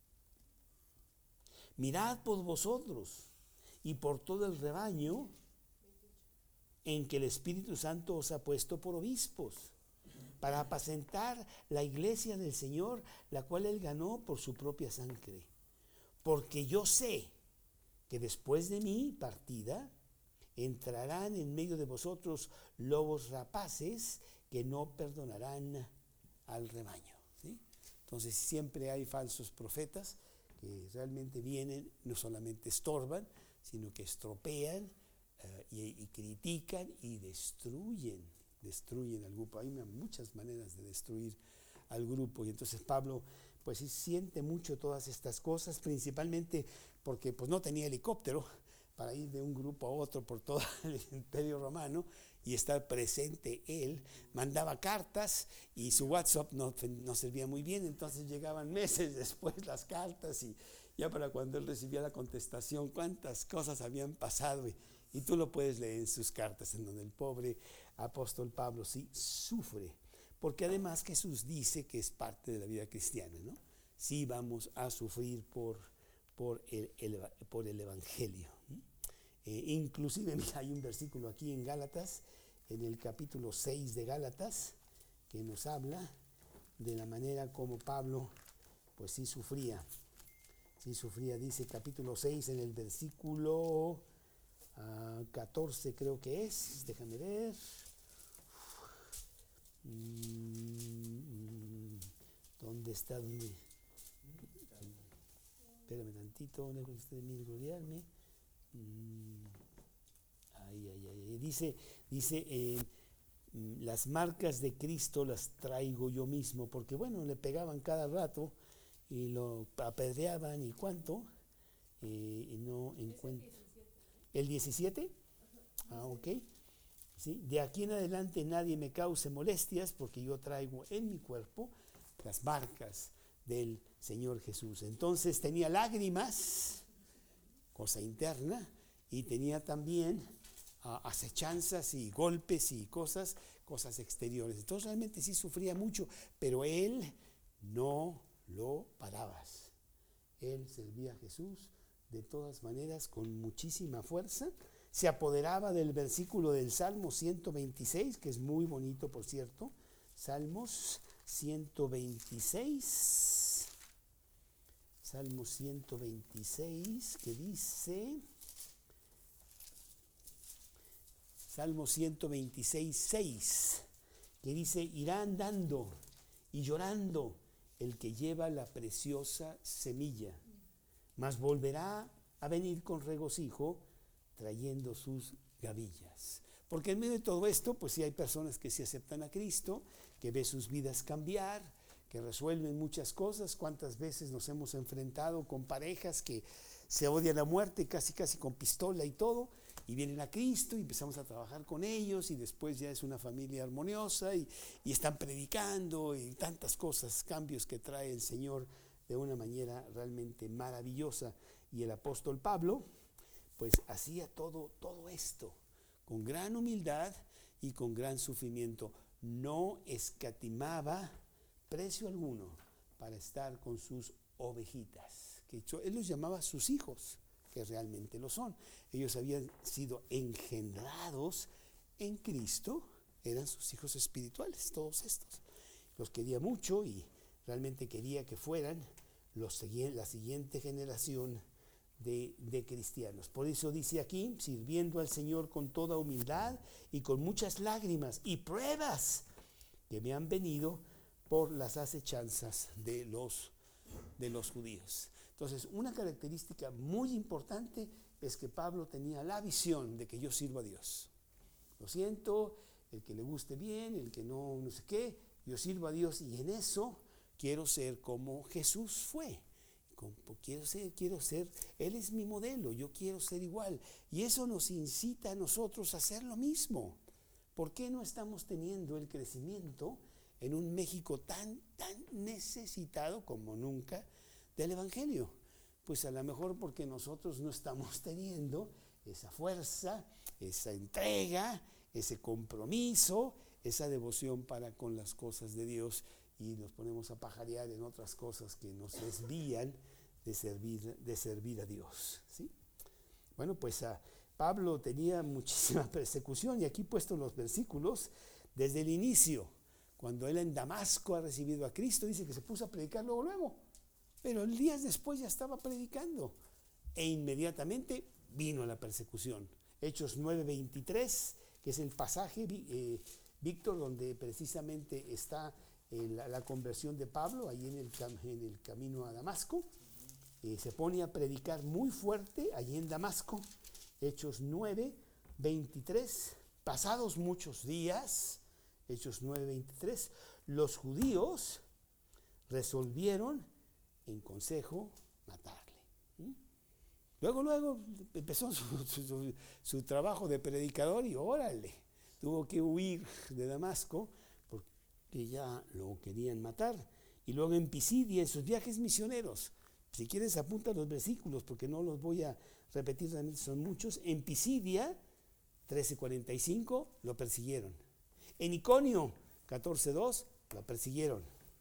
mirad por vosotros y por todo el rebaño en que el Espíritu Santo os ha puesto por obispos, para apacentar la iglesia del Señor, la cual él ganó por su propia sangre. Porque yo sé que después de mi partida entrarán en medio de vosotros lobos rapaces que no perdonarán al rebaño, ¿sí? Entonces siempre hay falsos profetas que realmente vienen, no solamente estorban, sino que estropean uh, y, y critican y destruyen. destruyen al grupo. Hay muchas maneras de destruir al grupo, y entonces Pablo pues sí siente mucho todas estas cosas, principalmente porque pues no tenía helicóptero para ir de un grupo a otro por todo el Imperio Romano y estar presente él. Mandaba cartas y su WhatsApp no, no servía muy bien, entonces llegaban meses después las cartas, y ya para cuando él recibía la contestación, cuántas cosas habían pasado, y, y tú lo puedes leer en sus cartas, en donde el pobre apóstol Pablo sí sufre, porque además Jesús dice que es parte de la vida cristiana, ¿no? Sí vamos a sufrir por, por, el, el, por el Evangelio. Eh, inclusive, mira, hay un versículo aquí en Gálatas, en el capítulo seis de Gálatas, que nos habla de la manera como Pablo, pues sí sufría, sí sufría, dice capítulo seis en el versículo uh, catorce creo que es, déjame ver. ¿Dónde está? ¿Dónde? Espérame tantito, no es usted de gloriarme. Ay, ay, ay, dice, dice eh, las marcas de Cristo las traigo yo mismo, porque bueno, le pegaban cada rato y lo apedreaban y cuánto, eh, y no encuentro. ¿El diecisiete? Ah, ok. ¿Sí? De aquí en adelante nadie me cause molestias, porque yo traigo en mi cuerpo las marcas del Señor Jesús. Entonces tenía lágrimas, cosa interna, y tenía también uh, acechanzas y golpes y cosas, cosas exteriores. Entonces realmente sí sufría mucho, pero él no lo parabas. Él servía a Jesús de todas maneras con muchísima fuerza. Se apoderaba del versículo del Salmo ciento veintiséis, que es muy bonito, por cierto. Salmos ciento veintiséis. Salmo ciento veintiséis, que dice... Salmo ciento veintiséis, seis, que dice, irá andando y llorando el que lleva la preciosa semilla, mas volverá a venir con regocijo, trayendo sus gavillas. Porque en medio de todo esto, pues sí hay personas que sí aceptan a Cristo, que ve sus vidas cambiar, que resuelven muchas cosas. Cuántas veces nos hemos enfrentado con parejas que se odian a muerte, casi casi con pistola y todo, y vienen a Cristo y empezamos a trabajar con ellos, y después ya es una familia armoniosa, y, y están predicando, y tantas cosas, cambios que trae el Señor de una manera realmente maravillosa. Y el apóstol Pablo pues hacía todo, todo esto con gran humildad y con gran sufrimiento. No escatimaba precio alguno para estar con sus ovejitas, que él los llamaba sus hijos, que realmente lo son. Ellos habían sido engendrados en Cristo, eran sus hijos espirituales, todos estos. Los quería mucho y realmente quería que fueran los, la siguiente generación de, de cristianos. Por eso dice aquí, sirviendo al Señor con toda humildad y con muchas lágrimas y pruebas que me han venido por las acechanzas de los, de los judíos. Entonces, una característica muy importante es que Pablo tenía la visión de que yo sirvo a Dios. Lo siento, el que le guste bien, el que no, no sé qué, yo sirvo a Dios, y en eso quiero ser como Jesús fue. Como, quiero ser, quiero ser, Él es mi modelo, yo quiero ser igual. Y eso nos incita a nosotros a hacer lo mismo. ¿Por qué no estamos teniendo el crecimiento en un México tan, tan necesitado como nunca del Evangelio? Pues a lo mejor porque nosotros no estamos teniendo esa fuerza, esa entrega, ese compromiso, esa devoción para con las cosas de Dios, y nos ponemos a pajarear en otras cosas que nos desvían de servir, de servir a Dios, ¿sí? Bueno, pues a Pablo tenía muchísima persecución, y aquí puesto los versículos desde el inicio. Cuando él en Damasco ha recibido a Cristo, dice que se puso a predicar luego, luego. Pero días después ya estaba predicando. E inmediatamente vino la persecución. Hechos nueve veintitrés, que es el pasaje, eh, Víctor, donde precisamente está eh, la, la conversión de Pablo, ahí en el, en el camino a Damasco. Eh, se pone a predicar muy fuerte allí en Damasco. Hechos nueve veintitrés, pasados muchos días, Hechos nueve veintitrés, los judíos resolvieron en consejo matarle. ¿Mm? Luego, luego empezó su, su, su trabajo de predicador, y órale, tuvo que huir de Damasco porque ya lo querían matar. Y luego en Pisidia, en sus viajes misioneros, si quieres apunta los versículos porque no los voy a repetir, realmente son muchos. En Pisidia, trece cuarenta y cinco, lo persiguieron. En Iconio, catorce dos, lo persiguieron.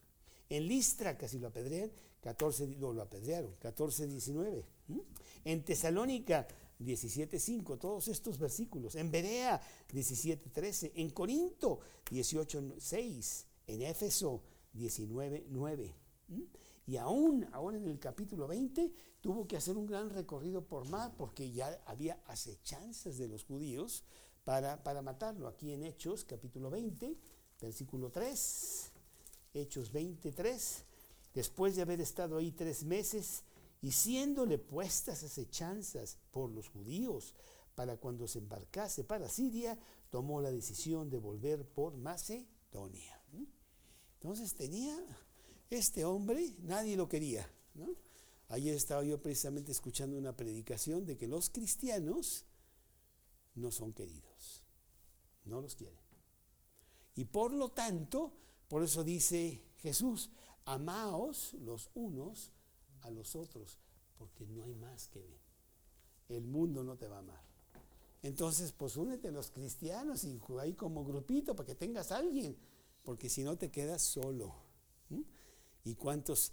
En Listra, casi lo apedrean, catorce, no, lo apedrearon, catorce diecinueve. ¿Mm? En Tesalónica, diecisiete cinco, todos estos versículos. En Berea, diecisiete trece. En Corinto, dieciocho seis. En Éfeso, diecinueve nueve. ¿Mm? Y aún, aún en el capítulo veinte, tuvo que hacer un gran recorrido por mar, porque ya había acechanzas de los judíos para, para matarlo. Aquí en Hechos, capítulo veinte, versículo tres, Hechos veintitrés, después de haber estado ahí tres meses, y siéndole puestas acechanzas por los judíos para cuando se embarcase para Siria, tomó la decisión de volver por Macedonia. Entonces tenía este hombre, nadie lo quería, ¿no? Ayer estaba yo precisamente escuchando una predicación de que los cristianos no son queridos, no los quieren. Y por lo tanto, por eso dice Jesús, amaos los unos a los otros, porque no hay más que ver. El mundo no te va a amar. Entonces, pues únete a los cristianos y ahí como grupito para que tengas a alguien, porque si no te quedas solo. ¿Mm? ¿Y cuántos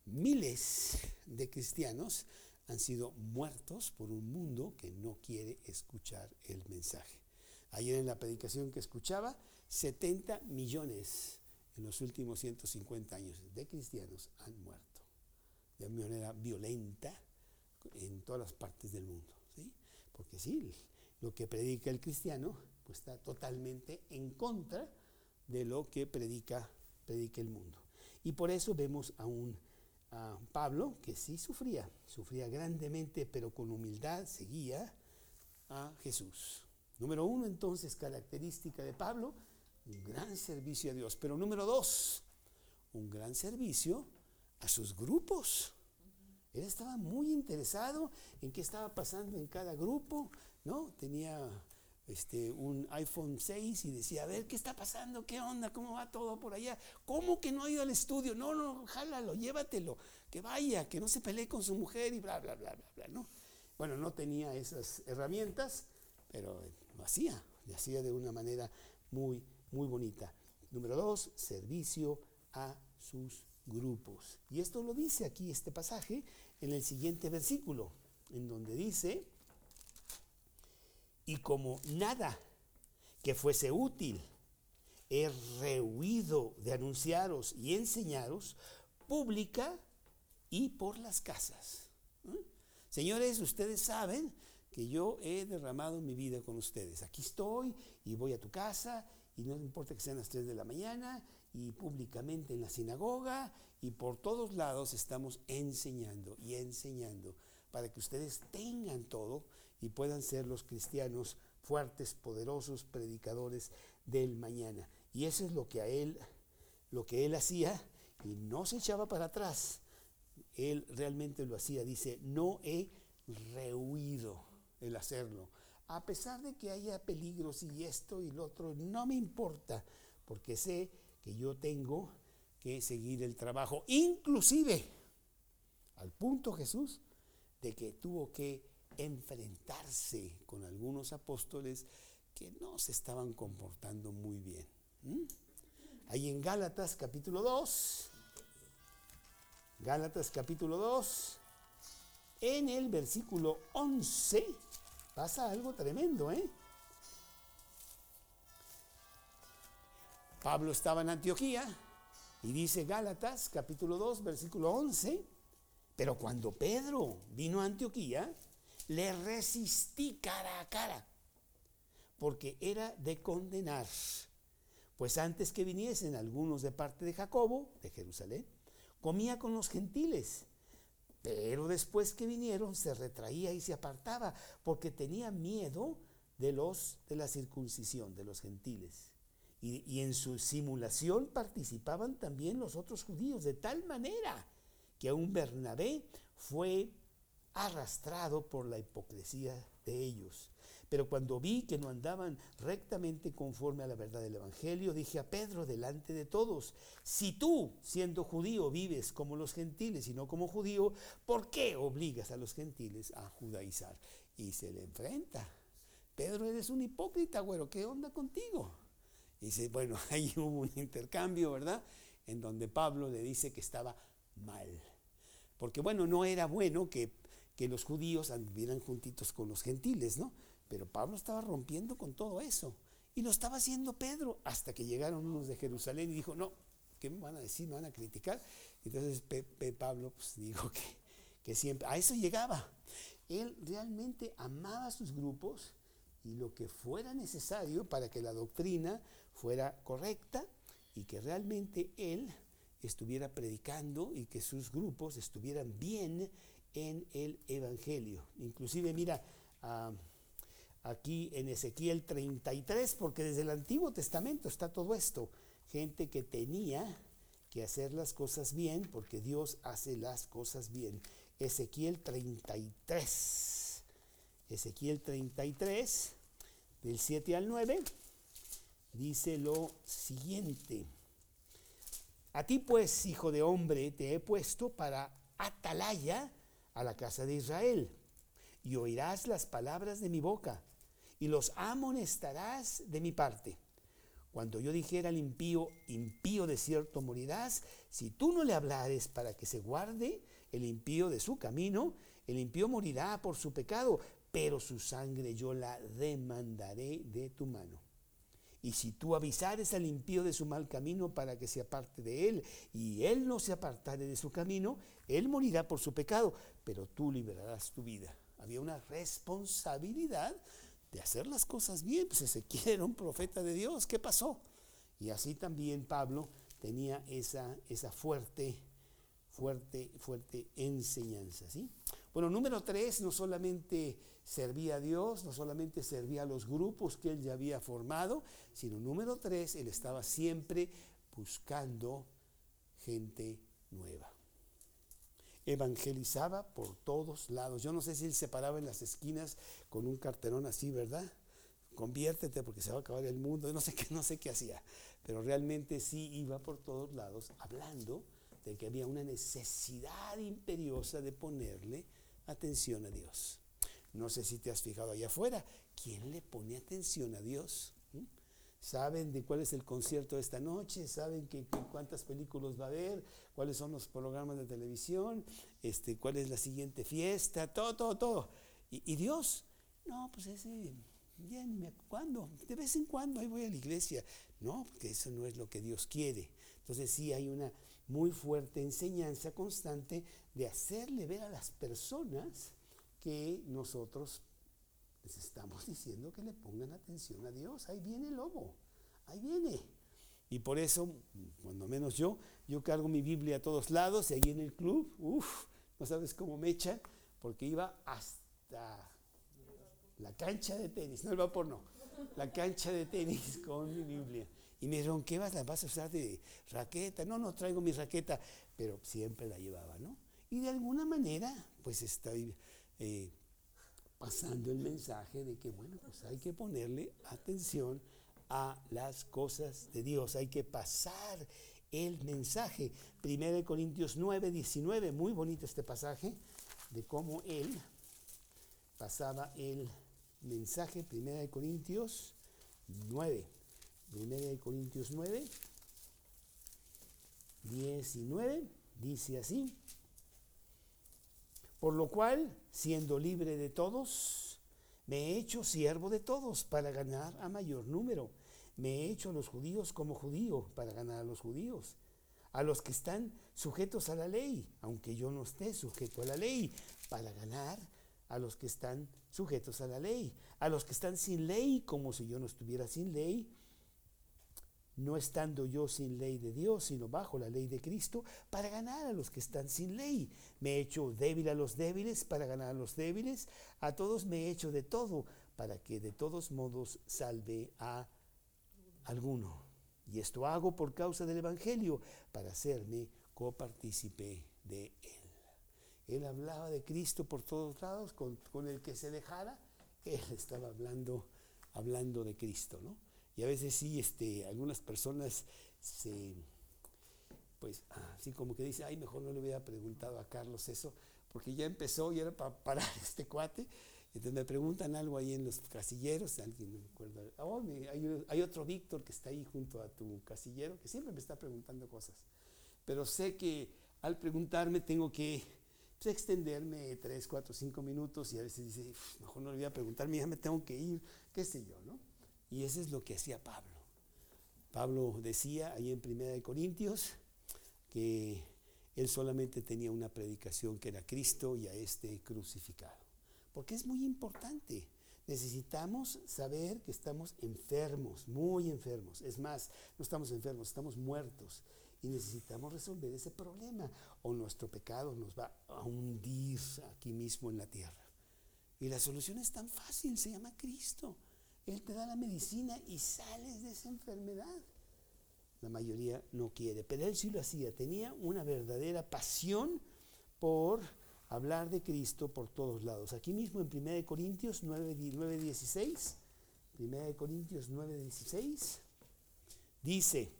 miles de cristianos han sido muertos por un mundo que no quiere escuchar el mensaje? Ayer en la predicación que escuchaba, setenta millones en los últimos ciento cincuenta años de cristianos han muerto de manera violenta en todas las partes del mundo, ¿sí? Porque sí, lo que predica el cristiano pues está totalmente en contra de lo que predica, predica el mundo. Y por eso vemos a un a Pablo que sí sufría, sufría grandemente, pero con humildad seguía a Jesús. Número uno, entonces, característica de Pablo, un gran servicio a Dios. Pero número dos, un gran servicio a sus grupos. Él estaba muy interesado en qué estaba pasando en cada grupo, ¿no? Tenía este, un iPhone seis y decía, a ver, ¿qué está pasando? ¿Qué onda? ¿Cómo va todo por allá? ¿Cómo que no ha ido al estudio? No, no, jálalo, llévatelo, que vaya, que no se pelee con su mujer y bla, bla, bla, bla, bla, ¿no? Bueno, no tenía esas herramientas, pero lo hacía, lo hacía de una manera muy, muy bonita. Número dos, servicio a sus grupos. Y esto lo dice aquí este pasaje en el siguiente versículo, en donde dice, y como nada que fuese útil he rehuido de anunciaros y enseñaros pública y por las casas. ¿Eh? Señores, ustedes saben que yo he derramado mi vida con ustedes. Aquí estoy y voy a tu casa y no importa que sean las tres de la mañana y públicamente en la sinagoga y por todos lados estamos enseñando y enseñando para que ustedes tengan todo y puedan ser los cristianos fuertes, poderosos, predicadores del mañana. Y eso es lo que a él, lo que él hacía y no se echaba para atrás. Él realmente lo hacía, dice, no he rehuido el hacerlo. A pesar de que haya peligros y esto y lo otro, no me importa, porque sé que yo tengo que seguir el trabajo, inclusive al punto Jesús de que tuvo que enfrentarse con algunos apóstoles que no se estaban comportando muy bien. ¿Mm? Ahí en Gálatas capítulo dos, Gálatas capítulo dos, en el versículo once, pasa algo tremendo, ¿eh? Pablo estaba en Antioquía y dice Gálatas capítulo dos, versículo once, pero cuando Pedro vino a Antioquía, le resistí cara a cara, porque era de condenar. Pues antes que viniesen algunos de parte de Jacobo, de Jerusalén, comía con los gentiles. Pero después que vinieron se retraía y se apartaba, porque tenía miedo de los de la circuncisión, de los gentiles. Y, y en su simulación participaban también los otros judíos, de tal manera que aún Bernabé fue arrastrado por la hipocresía de ellos. Pero cuando vi que no andaban rectamente conforme a la verdad del evangelio, dije a Pedro delante de todos, si tú, siendo judío, vives como los gentiles y no como judío, ¿por qué obligas a los gentiles a judaizar? Y se le enfrenta. Pedro, eres un hipócrita, güero, ¿qué onda contigo? Y dice, bueno, ahí hubo un intercambio, ¿verdad? En donde Pablo le dice que estaba mal. Porque bueno, no era bueno que, que los judíos anduvieran juntitos con los gentiles, ¿no? Pero Pablo estaba rompiendo con todo eso. Y lo estaba haciendo Pedro, hasta que llegaron unos de Jerusalén y dijo, no, ¿qué me van a decir? ¿Me van a criticar? Entonces Pe, Pe, Pablo pues, dijo que, que siempre, a eso llegaba. Él realmente amaba a sus grupos y lo que fuera necesario para que la doctrina fuera correcta y que realmente él estuviera predicando y que sus grupos estuvieran bien en el evangelio. Inclusive mira, uh, aquí en Ezequiel treinta y tres, porque desde el Antiguo Testamento está todo esto, gente que tenía que hacer las cosas bien, porque Dios hace las cosas bien. Ezequiel treinta y tres, Ezequiel treinta y tres, del siete al nueve, dice lo siguiente: a ti pues, hijo de hombre, te he puesto para atalaya a la casa de Israel, y oirás las palabras de mi boca, y los amonestarás de mi parte. Cuando yo dijera al impío, impío de cierto morirás, si tú no le hablares para que se guarde el impío de su camino, el impío morirá por su pecado, pero su sangre yo la demandaré de tu mano. Y si tú avisares al impío de su mal camino para que se aparte de él, y él no se apartare de su camino, él morirá por su pecado, pero tú librarás tu vida. Había una responsabilidad de hacer las cosas bien. Pues Ezequiel era un profeta de Dios, ¿qué pasó? Y así también Pablo tenía esa, esa fuerte, fuerte, fuerte enseñanza, ¿sí? Bueno, número tres, no solamente servía a Dios, no solamente servía a los grupos que él ya había formado, sino número tres, él estaba siempre buscando gente nueva. Evangelizaba por todos lados. Yo no sé si él se paraba en las esquinas con un cartelón así, ¿verdad? Conviértete porque se va a acabar el mundo. No sé qué, no sé qué hacía, pero realmente sí iba por todos lados hablando de que había una necesidad imperiosa de ponerle atención a Dios. No sé si te has fijado allá afuera, ¿quién le pone atención a Dios? ¿Mm? ¿Saben de cuál es el concierto de esta noche? ¿Saben que, que cuántas películas va a haber? ¿Cuáles son los programas de televisión? Este, ¿cuál es la siguiente fiesta? Todo, todo, todo. ¿Y, y Dios? No, pues ese, ya ni me acuerdo. ¿Cuándo? De vez en cuando ahí voy a la iglesia. No, porque eso no es lo que Dios quiere. Entonces sí hay una muy fuerte enseñanza constante de hacerle ver a las personas que nosotros les estamos diciendo que le pongan atención a Dios. Ahí viene el lobo, ahí viene. Y por eso, cuando menos yo, yo cargo mi Biblia a todos lados y ahí en el club, uff, no sabes cómo me echan, porque iba hasta la cancha de tenis, no el vapor no, la cancha de tenis con mi Biblia. Y me dijeron, ¿qué vas, la vas a usar de raqueta? No, no traigo mi raqueta, pero siempre la llevaba, ¿no? Y de alguna manera, pues estoy eh, pasando el mensaje de que, bueno, pues hay que ponerle atención a las cosas de Dios, hay que pasar el mensaje. Primera de Corintios nueve, diecinueve, muy bonito este pasaje de cómo él pasaba el mensaje. Primera de Corintios nueve. Primera de Corintios nueve, diecinueve, dice así: por lo cual, siendo libre de todos, me he hecho siervo de todos para ganar a mayor número. Me he hecho a los judíos como judío para ganar a los judíos. A los que están sujetos a la ley, aunque yo no esté sujeto a la ley, para ganar a los que están sujetos a la ley. A los que están sin ley, como si yo no estuviera sin ley, no estando yo sin ley de Dios, sino bajo la ley de Cristo, para ganar a los que están sin ley. Me he hecho débil a los débiles, para ganar a los débiles. A todos me he hecho de todo, para que de todos modos salve a alguno. Y esto hago por causa del Evangelio, para hacerme copartícipe de él. Él hablaba de Cristo por todos lados, con, con el que se dejara, él estaba hablando, hablando de Cristo, ¿no? Y a veces sí, este, algunas personas se, pues, así como que dicen, ay, mejor no le hubiera preguntado a Carlos eso, porque ya empezó y era para parar este cuate. Entonces me preguntan algo ahí en los casilleros, alguien no me acuerdo, oh, hay, hay otro Víctor que está ahí junto a tu casillero, que siempre me está preguntando cosas. Pero sé que al preguntarme tengo que pues, extenderme tres, cuatro, cinco minutos y a veces dice, mejor no le voy a preguntar, ya me tengo que ir, qué sé yo, ¿no? Y eso es lo que hacía Pablo. Pablo decía ahí en Primera de Corintios que él solamente tenía una predicación que era Cristo y a este crucificado. Porque es muy importante. Necesitamos saber que estamos enfermos, muy enfermos. Es más, no estamos enfermos, estamos muertos. Y necesitamos resolver ese problema o nuestro pecado nos va a hundir aquí mismo en la tierra. Y la solución es tan fácil, se llama Cristo. Él te da la medicina y sales de esa enfermedad. La mayoría no quiere, pero él sí lo hacía. Tenía una verdadera pasión por hablar de Cristo por todos lados. Aquí mismo en Primera de Corintios nueve, dieciséis, Primera de Corintios nueve, dieciséis, dice,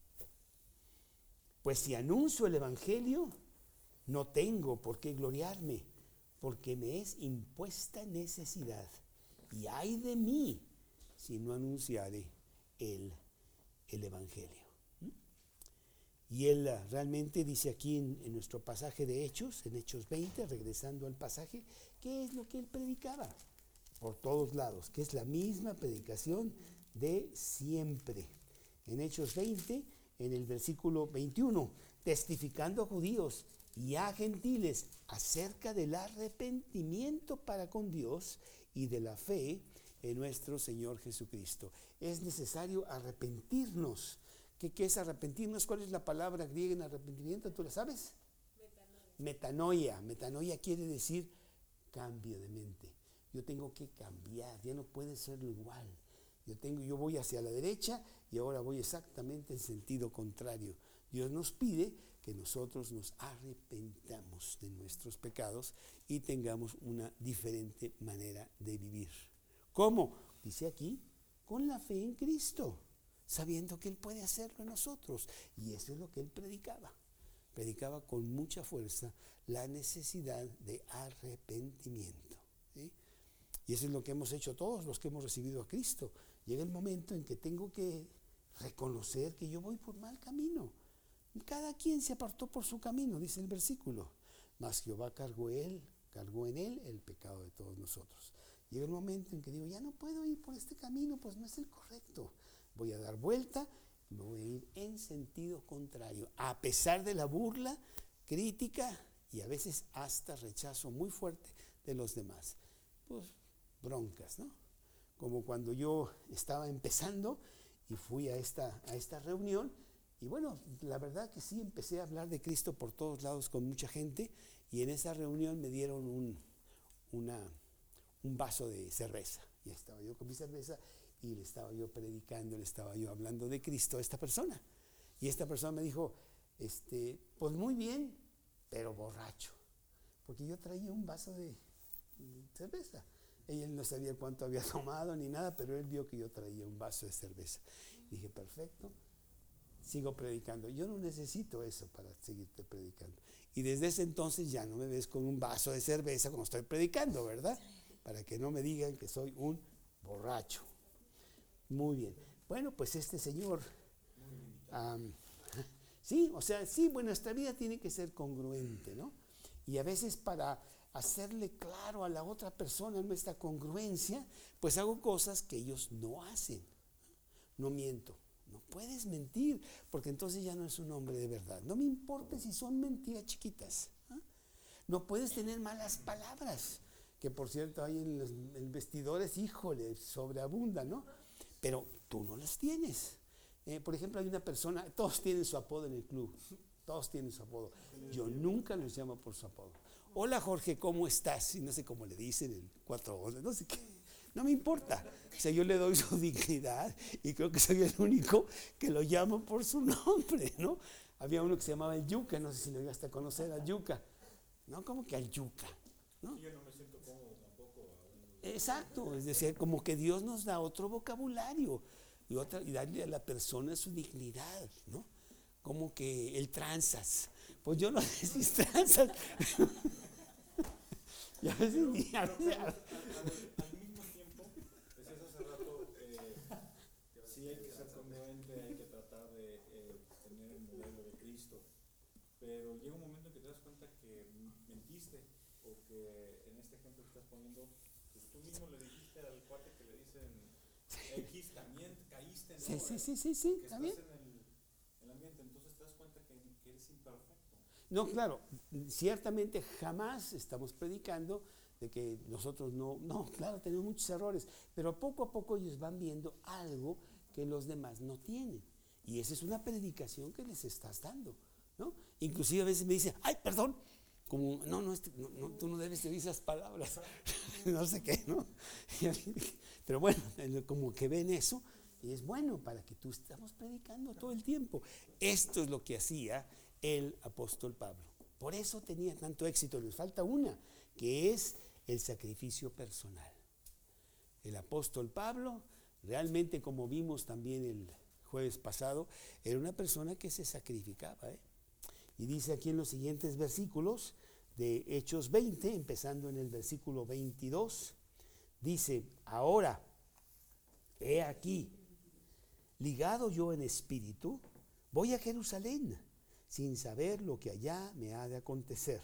pues si anuncio el Evangelio, no tengo por qué gloriarme, porque me es impuesta necesidad. Y ay de mí si no anunciare el, el Evangelio. ¿Mm? Y él realmente dice aquí en, en nuestro pasaje de Hechos, en Hechos veinte, regresando al pasaje, ¿qué es lo que él predicaba? Por todos lados, que es la misma predicación de siempre. En Hechos veinte, en el versículo veintiuno, testificando a judíos y a gentiles acerca del arrepentimiento para con Dios y de la fe en nuestro Señor Jesucristo. Es necesario arrepentirnos. ¿Qué, qué es arrepentirnos? ¿Cuál es la palabra griega en arrepentimiento? ¿Tú la sabes? Metanoia. Metanoia. Metanoia quiere decir cambio de mente. Yo tengo que cambiar, ya no puede ser igual. Yo, tengo, yo voy hacia la derecha y ahora voy exactamente en sentido contrario. Dios nos pide que nosotros nos arrepentamos de nuestros pecados y tengamos una diferente manera de vivir. ¿Cómo? Dice aquí, con la fe en Cristo, sabiendo que Él puede hacerlo en nosotros. Y eso es lo que Él predicaba. Predicaba con mucha fuerza la necesidad de arrepentimiento, ¿sí? Y eso es lo que hemos hecho todos los que hemos recibido a Cristo. Llega el momento en que tengo que reconocer que yo voy por mal camino. Cada quien se apartó por su camino, dice el versículo. Mas Jehová cargó él, cargó en él el pecado de todos nosotros. Llega el momento en que digo, ya no puedo ir por este camino, pues no es el correcto. Voy a dar vuelta y me voy a ir en sentido contrario. A pesar de la burla, crítica y a veces hasta rechazo muy fuerte de los demás. Pues broncas, ¿no? Como cuando yo estaba empezando y fui a esta, a esta reunión. Y bueno, la verdad que sí, empecé a hablar de Cristo por todos lados con mucha gente, y en esa reunión me dieron un, una, un vaso de cerveza. Y estaba yo con mi cerveza y le estaba yo predicando, le estaba yo hablando de Cristo a esta persona. Y esta persona me dijo, este, pues muy bien, pero borracho. Porque yo traía un vaso de cerveza. Ella no sabía cuánto había tomado ni nada, pero él vio que yo traía un vaso de cerveza. Dije, perfecto. Sigo predicando. Yo no necesito eso para seguirte predicando. Y desde ese entonces ya no me ves con un vaso de cerveza como estoy predicando, ¿verdad? Para que no me digan que soy un borracho. Muy bien. Bueno, pues este señor, um, sí, o sea, sí, bueno, nuestra vida tiene que ser congruente, ¿no? Y a veces para hacerle claro a la otra persona nuestra congruencia, pues hago cosas que ellos no hacen. No miento. No puedes mentir, porque entonces ya no es un hombre de verdad. No me importa si son mentiras chiquitas, ¿eh? No puedes tener malas palabras, que por cierto hay en los en vestidores, híjole, sobreabunda, ¿no? Pero tú no las tienes. Eh, por ejemplo, hay una persona, todos tienen su apodo en el club, todos tienen su apodo. Yo nunca los llamo por su apodo. Hola Jorge, ¿cómo estás? Y no sé cómo le dicen, el cuatro once, no sé qué. No me importa, o sea, yo le doy su dignidad y creo que soy el único que lo llamo por su nombre, ¿no? Había uno que se llamaba el Yuca, no sé si lo llegaste a conocer, al Yuca, ¿no? ¿Cómo que al Yuca? ¿No? Yo no me siento cómodo tampoco. Exacto, es decir, como que Dios nos da otro vocabulario y, otra, y darle a la persona su dignidad, ¿no? Como que el tranzas, pues yo no sé si es tranzas. Y a veces, a veces, a veces, sí hay que ser congruente, hay que tratar de eh, tener el modelo de Cristo, pero llega un momento en que te das cuenta que mentiste, o que en este ejemplo que estás poniendo, pues tú mismo le dijiste al cuate que le dicen X, también caíste en sí, obra, sí, sí, sí, sí, que también. estás en el, el ambiente, entonces te das cuenta que, que eres imperfecto. No, claro, ciertamente jamás estamos predicando de que nosotros no, no, claro, tenemos muchos errores, pero poco a poco ellos van viendo algo que los demás no tienen. Y esa es una predicación que les estás dando, ¿no? Inclusive a veces me dicen, ay, perdón, como, no, no, este, no, no tú no debes decir esas palabras, no sé qué, ¿no? Pero bueno, como que ven eso, y es bueno para que tú estamos predicando todo el tiempo. Esto es lo que hacía el apóstol Pablo. Por eso tenía tanto éxito. Les falta una, que es el sacrificio personal. El apóstol Pablo, realmente, como vimos también el jueves pasado, era una persona que se sacrificaba, ¿eh? Y dice aquí en los siguientes versículos de Hechos veinte, empezando en el versículo veintidós, dice, ahora, he aquí, ligado yo en espíritu, voy a Jerusalén, sin saber lo que allá me ha de acontecer,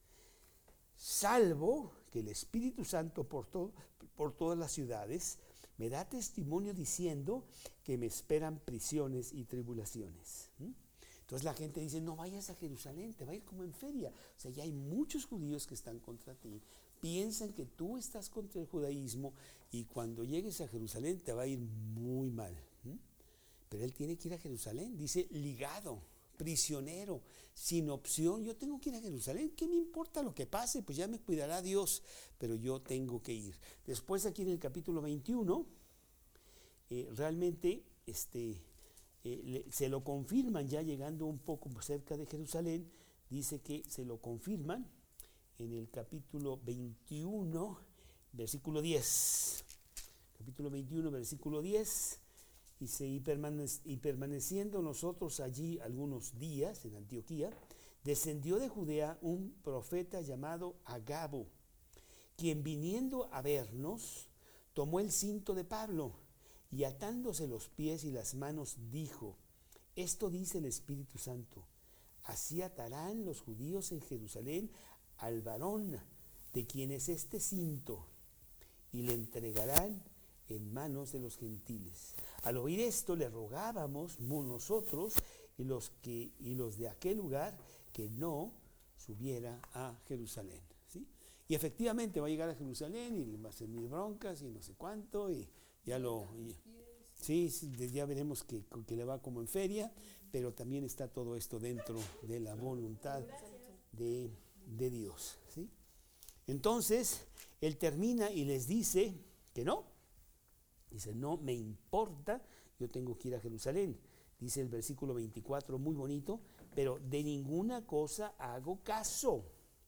salvo que el Espíritu Santo por, to- por todas las ciudades me da testimonio diciendo que me esperan prisiones y tribulaciones. ¿Mm? Entonces la gente dice, no vayas a Jerusalén, te va a ir como en feria. O sea, ya hay muchos judíos que están contra ti, piensan que tú estás contra el judaísmo y cuando llegues a Jerusalén te va a ir muy mal. ¿Mm? Pero él tiene que ir a Jerusalén, dice ligado, prisionero, sin opción. Yo tengo que ir a Jerusalén, ¿qué me importa lo que pase? Pues ya me cuidará Dios, pero yo tengo que ir. Después aquí en el capítulo veintiuno eh, realmente este, eh, le, se lo confirman ya llegando un poco cerca de Jerusalén. Dice que se lo confirman en el capítulo veintiuno, versículo diez. Capítulo veintiuno, versículo diez. Dice, y, permanec- y permaneciendo nosotros allí algunos días en Antioquía, descendió de Judea un profeta llamado Agabo, quien viniendo a vernos, tomó el cinto de Pablo y atándose los pies y las manos dijo, esto dice el Espíritu Santo, así atarán los judíos en Jerusalén al varón de quien es este cinto y le entregarán en manos de los gentiles. Al oír esto le rogábamos nosotros y los, que, y los de aquel lugar que no subiera a Jerusalén. ¿Sí? Y efectivamente va a llegar a Jerusalén y va a hacer mil broncas y no sé cuánto y ya lo... Y, sí, sí, ya veremos que, que le va como en feria, pero también está todo esto dentro de la voluntad de, de Dios. ¿Sí? Entonces, él termina y les dice que no. Dice, no me importa, yo tengo que ir a Jerusalén. Dice el versículo veinticuatro, muy bonito, pero de ninguna cosa hago caso,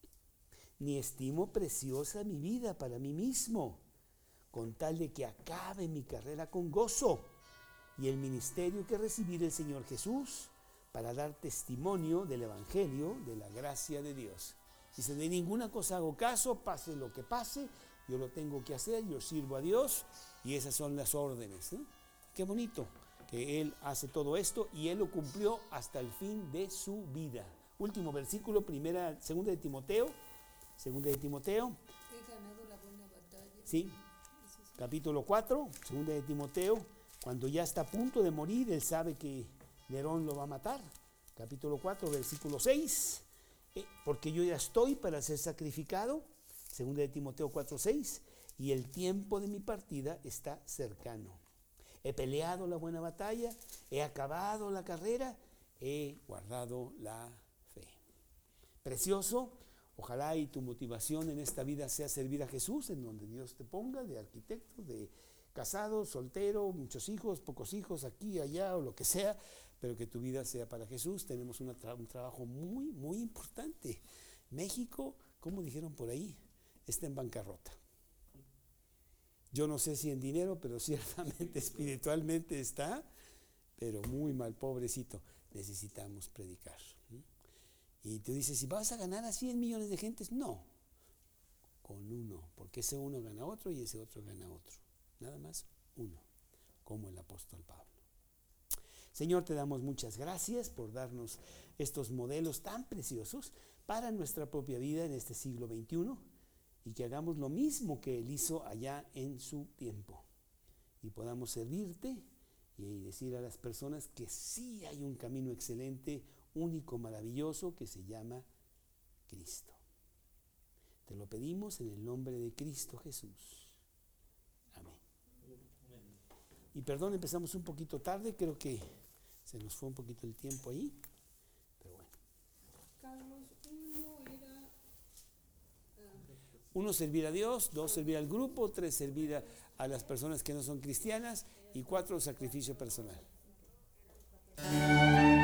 ni estimo preciosa mi vida para mí mismo, con tal de que acabe mi carrera con gozo y el ministerio que recibí del Señor Jesús para dar testimonio del Evangelio de la gracia de Dios. Dice, de ninguna cosa hago caso, pase lo que pase, yo lo tengo que hacer, yo sirvo a Dios y esas son las órdenes. ¿Eh? Qué bonito que él hace todo esto y él lo cumplió hasta el fin de su vida. Último versículo, primera, segunda de Timoteo, segunda de Timoteo. He ganado la buena batalla. Sí, capítulo cuatro, segunda de Timoteo, cuando ya está a punto de morir, él sabe que Nerón lo va a matar. Capítulo cuatro, versículo seis, eh, porque yo ya estoy para ser sacrificado. Segunda de Timoteo cuatro, seis, y el tiempo de mi partida está cercano. He peleado la buena batalla, he acabado la carrera, he guardado la fe. Precioso, ojalá y tu motivación en esta vida sea servir a Jesús, en donde Dios te ponga, de arquitecto, de casado, soltero, muchos hijos, pocos hijos, aquí, allá o lo que sea, pero que tu vida sea para Jesús. Tenemos una tra- un trabajo muy, muy importante. México, como dijeron por ahí, está en bancarrota. Yo no sé si en dinero, pero ciertamente espiritualmente está, pero muy mal, pobrecito. Necesitamos predicar. Y tú dices, ¿si vas a ganar a cien millones de gentes? No, con uno, porque ese uno gana otro y ese otro gana otro. Nada más uno, como el apóstol Pablo. Señor, te damos muchas gracias por darnos estos modelos tan preciosos para nuestra propia vida en este siglo veintiuno y que hagamos lo mismo que Él hizo allá en su tiempo y podamos servirte y decir a las personas que sí hay un camino excelente, único, maravilloso, que se llama Cristo. Te lo pedimos en el nombre de Cristo Jesús. Amén. Y perdón, empezamos un poquito tarde, creo que se nos fue un poquito el tiempo ahí, pero bueno. Carlos, uno era... Uh, Uno, servir a Dios. Dos, servir al grupo. Tres, servir a, a las personas que no son cristianas. Y cuatro, sacrificio personal.